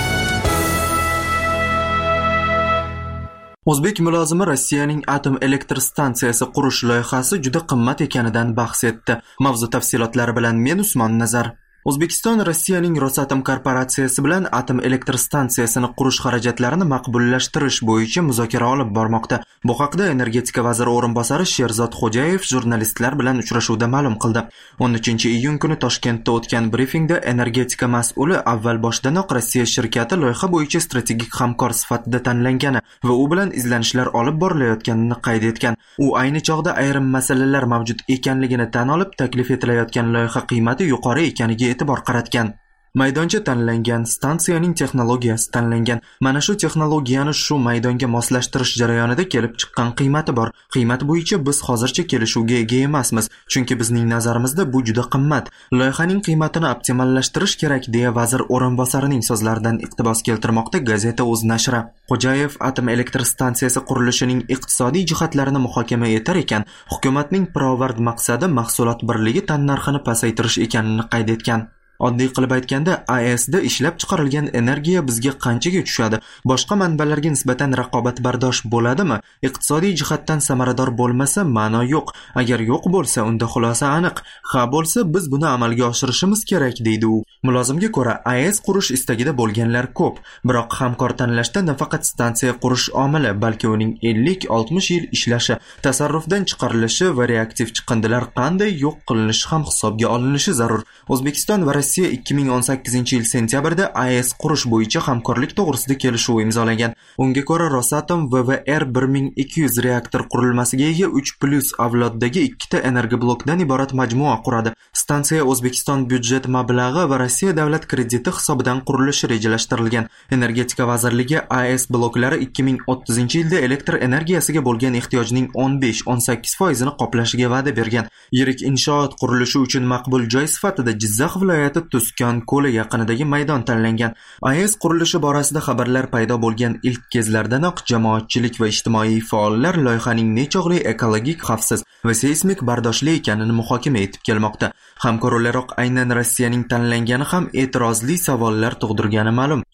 O'zbek mulozimi Rossiyaning atom elektr stansiyasi qurish loyihasi juda qimmat ekanidan bahs etdi. Mavzu tafsilotlari bilan men Usmon Nazar. O'zbekiston Rossiyaning Rosatom korporatsiyasi bilan atom elektr stansiyasini qurish xarajatlarini maqbullashtirish bo'yicha muzokara olib bormoqda. Bu haqda energetika vaziri o'rinbosari Sherzod Xo'jayev jurnalistlar bilan uchrashuvda ma'lum qildi. o'n uchinchi iyun kuni Toshkentda o'tgan brifingda energetika mas'uli avval boshdanoq Rossiya shirkati loyiha bo'yicha strategik hamkor sifatida tanlangani va u bilan izlanishlar olib borilayotganini qayd etgan. U ayni chog'da ayrim masalalar mavjud ekanligini tan olib, taklif etilayotgan loyiha qiymati yuqori ekaniga e'tibor qaratgan. Maydoncha tanlangan, stansiyaning texnologiyasi tanlangan. Mana shu texnologiyani shu maydonga moslashtirish jarayonida kelib chiqqan qiymati bor. Qiymat bo'yicha biz hozircha kelishuvga ega emasmiz, chunki bizning nazarimizda bu juda qimmat. Loyihaning qiymatini optimallashtirish kerak, deya vazir o'rinbosarining so'zlaridan iqtibos keltirmoqda gazeta o'z nashri. Xo'jayev atom elektr stansiyasi qurilishining iqtisodiy jihatlarini muhokama etar ekan, hukumatning pirovard maqsadi mahsulot birligi tannarxini pasaytirish ekanini qayd etgan. Oddiy qilib aytganda, A E S da ishlab chiqarilgan energiya bizga qanchaga tushadi? Boshqa manbalarga nisbatan raqobatbardosh bo'ladimi? Iqtisodiy jihatdan samarador bo'lmasa, ma'no yo'q. Agar yo'q bo'lsa, unda xulosa aniq. Ha bo'lsa, biz buni amalga oshirishimiz kerak, deydi u. Mulozimga ko'ra, A E S qurish istagida bo'lganlar ko'p, biroq hamkor tanlashda nafaqat stansiya qurish omili, balki uning ellik oltmish yil ishlashi, tasarrufdan chiqarilishi va reaktiv chiqindilar qanday yo'q qilinishi ham hisobga olinishi zarur. O'zbekiston va Rossiya ikki ming o'n sakkizinchi yil sentyabrda A E S qurish bo'yicha hamkorlik to'g'risida kelishuv imzolagan. Unga ko'ra Rosatom V V R bir ming ikki yuz reaktor qurilmasiga ega uch plus avloddagi ikkita energoblokdan iborat majmua quradi. Stansiya O'zbekiston byudjet mablag'i va Rossiya davlat krediti hisobidan qurilishi rejalashtirilgan. Energetika vazirligi A E S bloklari ikki ming o'ttizinchi yilda elektr energiyasiga bo'lgan ehtiyojning o'n besh o'n sakkiz foizini qoplashiga va'da bergan. Yirik inshoot qurilishi uchun maqbul joy sifatida Jizzax viloyati Tuskon ko'li yaqinidagi maydon tanlangan. A E S qurilishi borasida xabarlar paydo bo'lgan ilk kezlardanoq jamoatchilik va ijtimoiy faollar loyihaning nechog'li ekologik, xavfsiz va seysmik bardoshli ekanini muhokama etib kelmoqda. Hamkor o'laroq aynan Rossiyaning tanlangani ham e'tirozli savollar tug'dirgani ma'lum.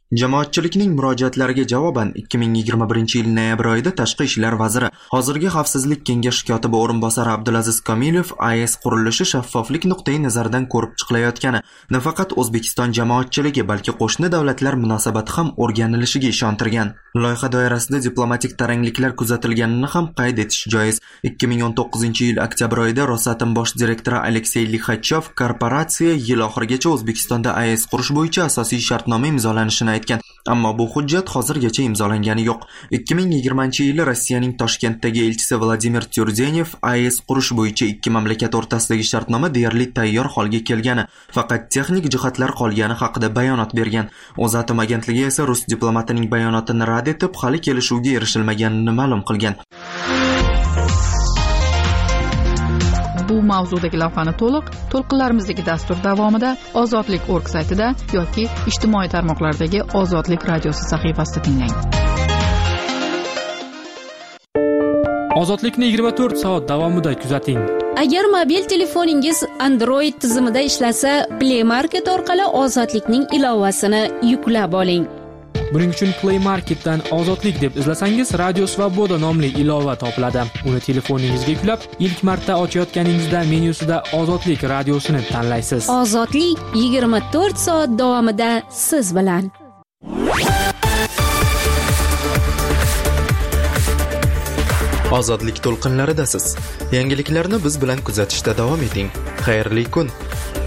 Jamoatchilikning murojaatlariga javoban ikki ming yigirma birinchi yil noyabr oyida Tashqi ishlar vaziri, hozirgi Xavfsizlik kengashi kotibi o'rinbosari Abdulaziz Komilov A E S qurilishi shaffoflik nuqtai nazaridan ko'rib chiqilayotgani, nafaqat O'zbekiston jamoatchiligi, balki qo'shni davlatlar munosabati ham o'rganilishiga ishontirgan. Loyiha doirasida diplomatik tarangliklar kuzatilganini ham qayd etish joiz. ikki ming o'n to'qqizinchi yil oktyabr oyida Rosatom bosh direktori Aleksey Lixachov korporatsiya yil oxirigacha O'zbekistonda A E S qurish bo'yicha asosiy shartnoma imzolanishini aytgan. Ammo bu hujjat hozirgacha imzolangani yo'q. ikki ming yigirmanchi yili Rossiyaning Toshkentdagi elchisi Vladimir Tyurdenev A E S qurish bo'yicha ikki mamlakat o'rtasidagi shartnoma deyarli tayyor holga kelgani, faqat texnik jihatlar qolgani haqida bayonot bergan. O'zatom agentligi esa rus diplomatining bayonotini rad etib, hali kelishuvga erishilmaganini ma'lum qilgan. Bu mavzudagi lavhani to'liq to'lqinlarimizdagi dastur davomida ozodlik точка org saytida yoki ijtimoiy tarmoqlardagi Ozodlik radiosi sahifasida tinglang. Ozodlikni yigirma to'rt soat davomida kuzating. Agar mobil telefoningiz Android tizimida ishlasa, Play Market orqali Ozodlikning ilovasini yuklab oling. Buning uchun Play Marketdan Ozodlik deb izlasangiz, Radio Svoboda nomli ilova topiladi. Uni telefoningizga yuklab, ilk marta ochayotganingizda menyusida Ozodlik radiosini tanlaysiz. Ozodlik yigirma to'rt soat davomida siz bilan. Ozodlik to'lqinlaridasiz. Yangiliklarni biz bilan kuzatishda davom eting. Xayrli kun.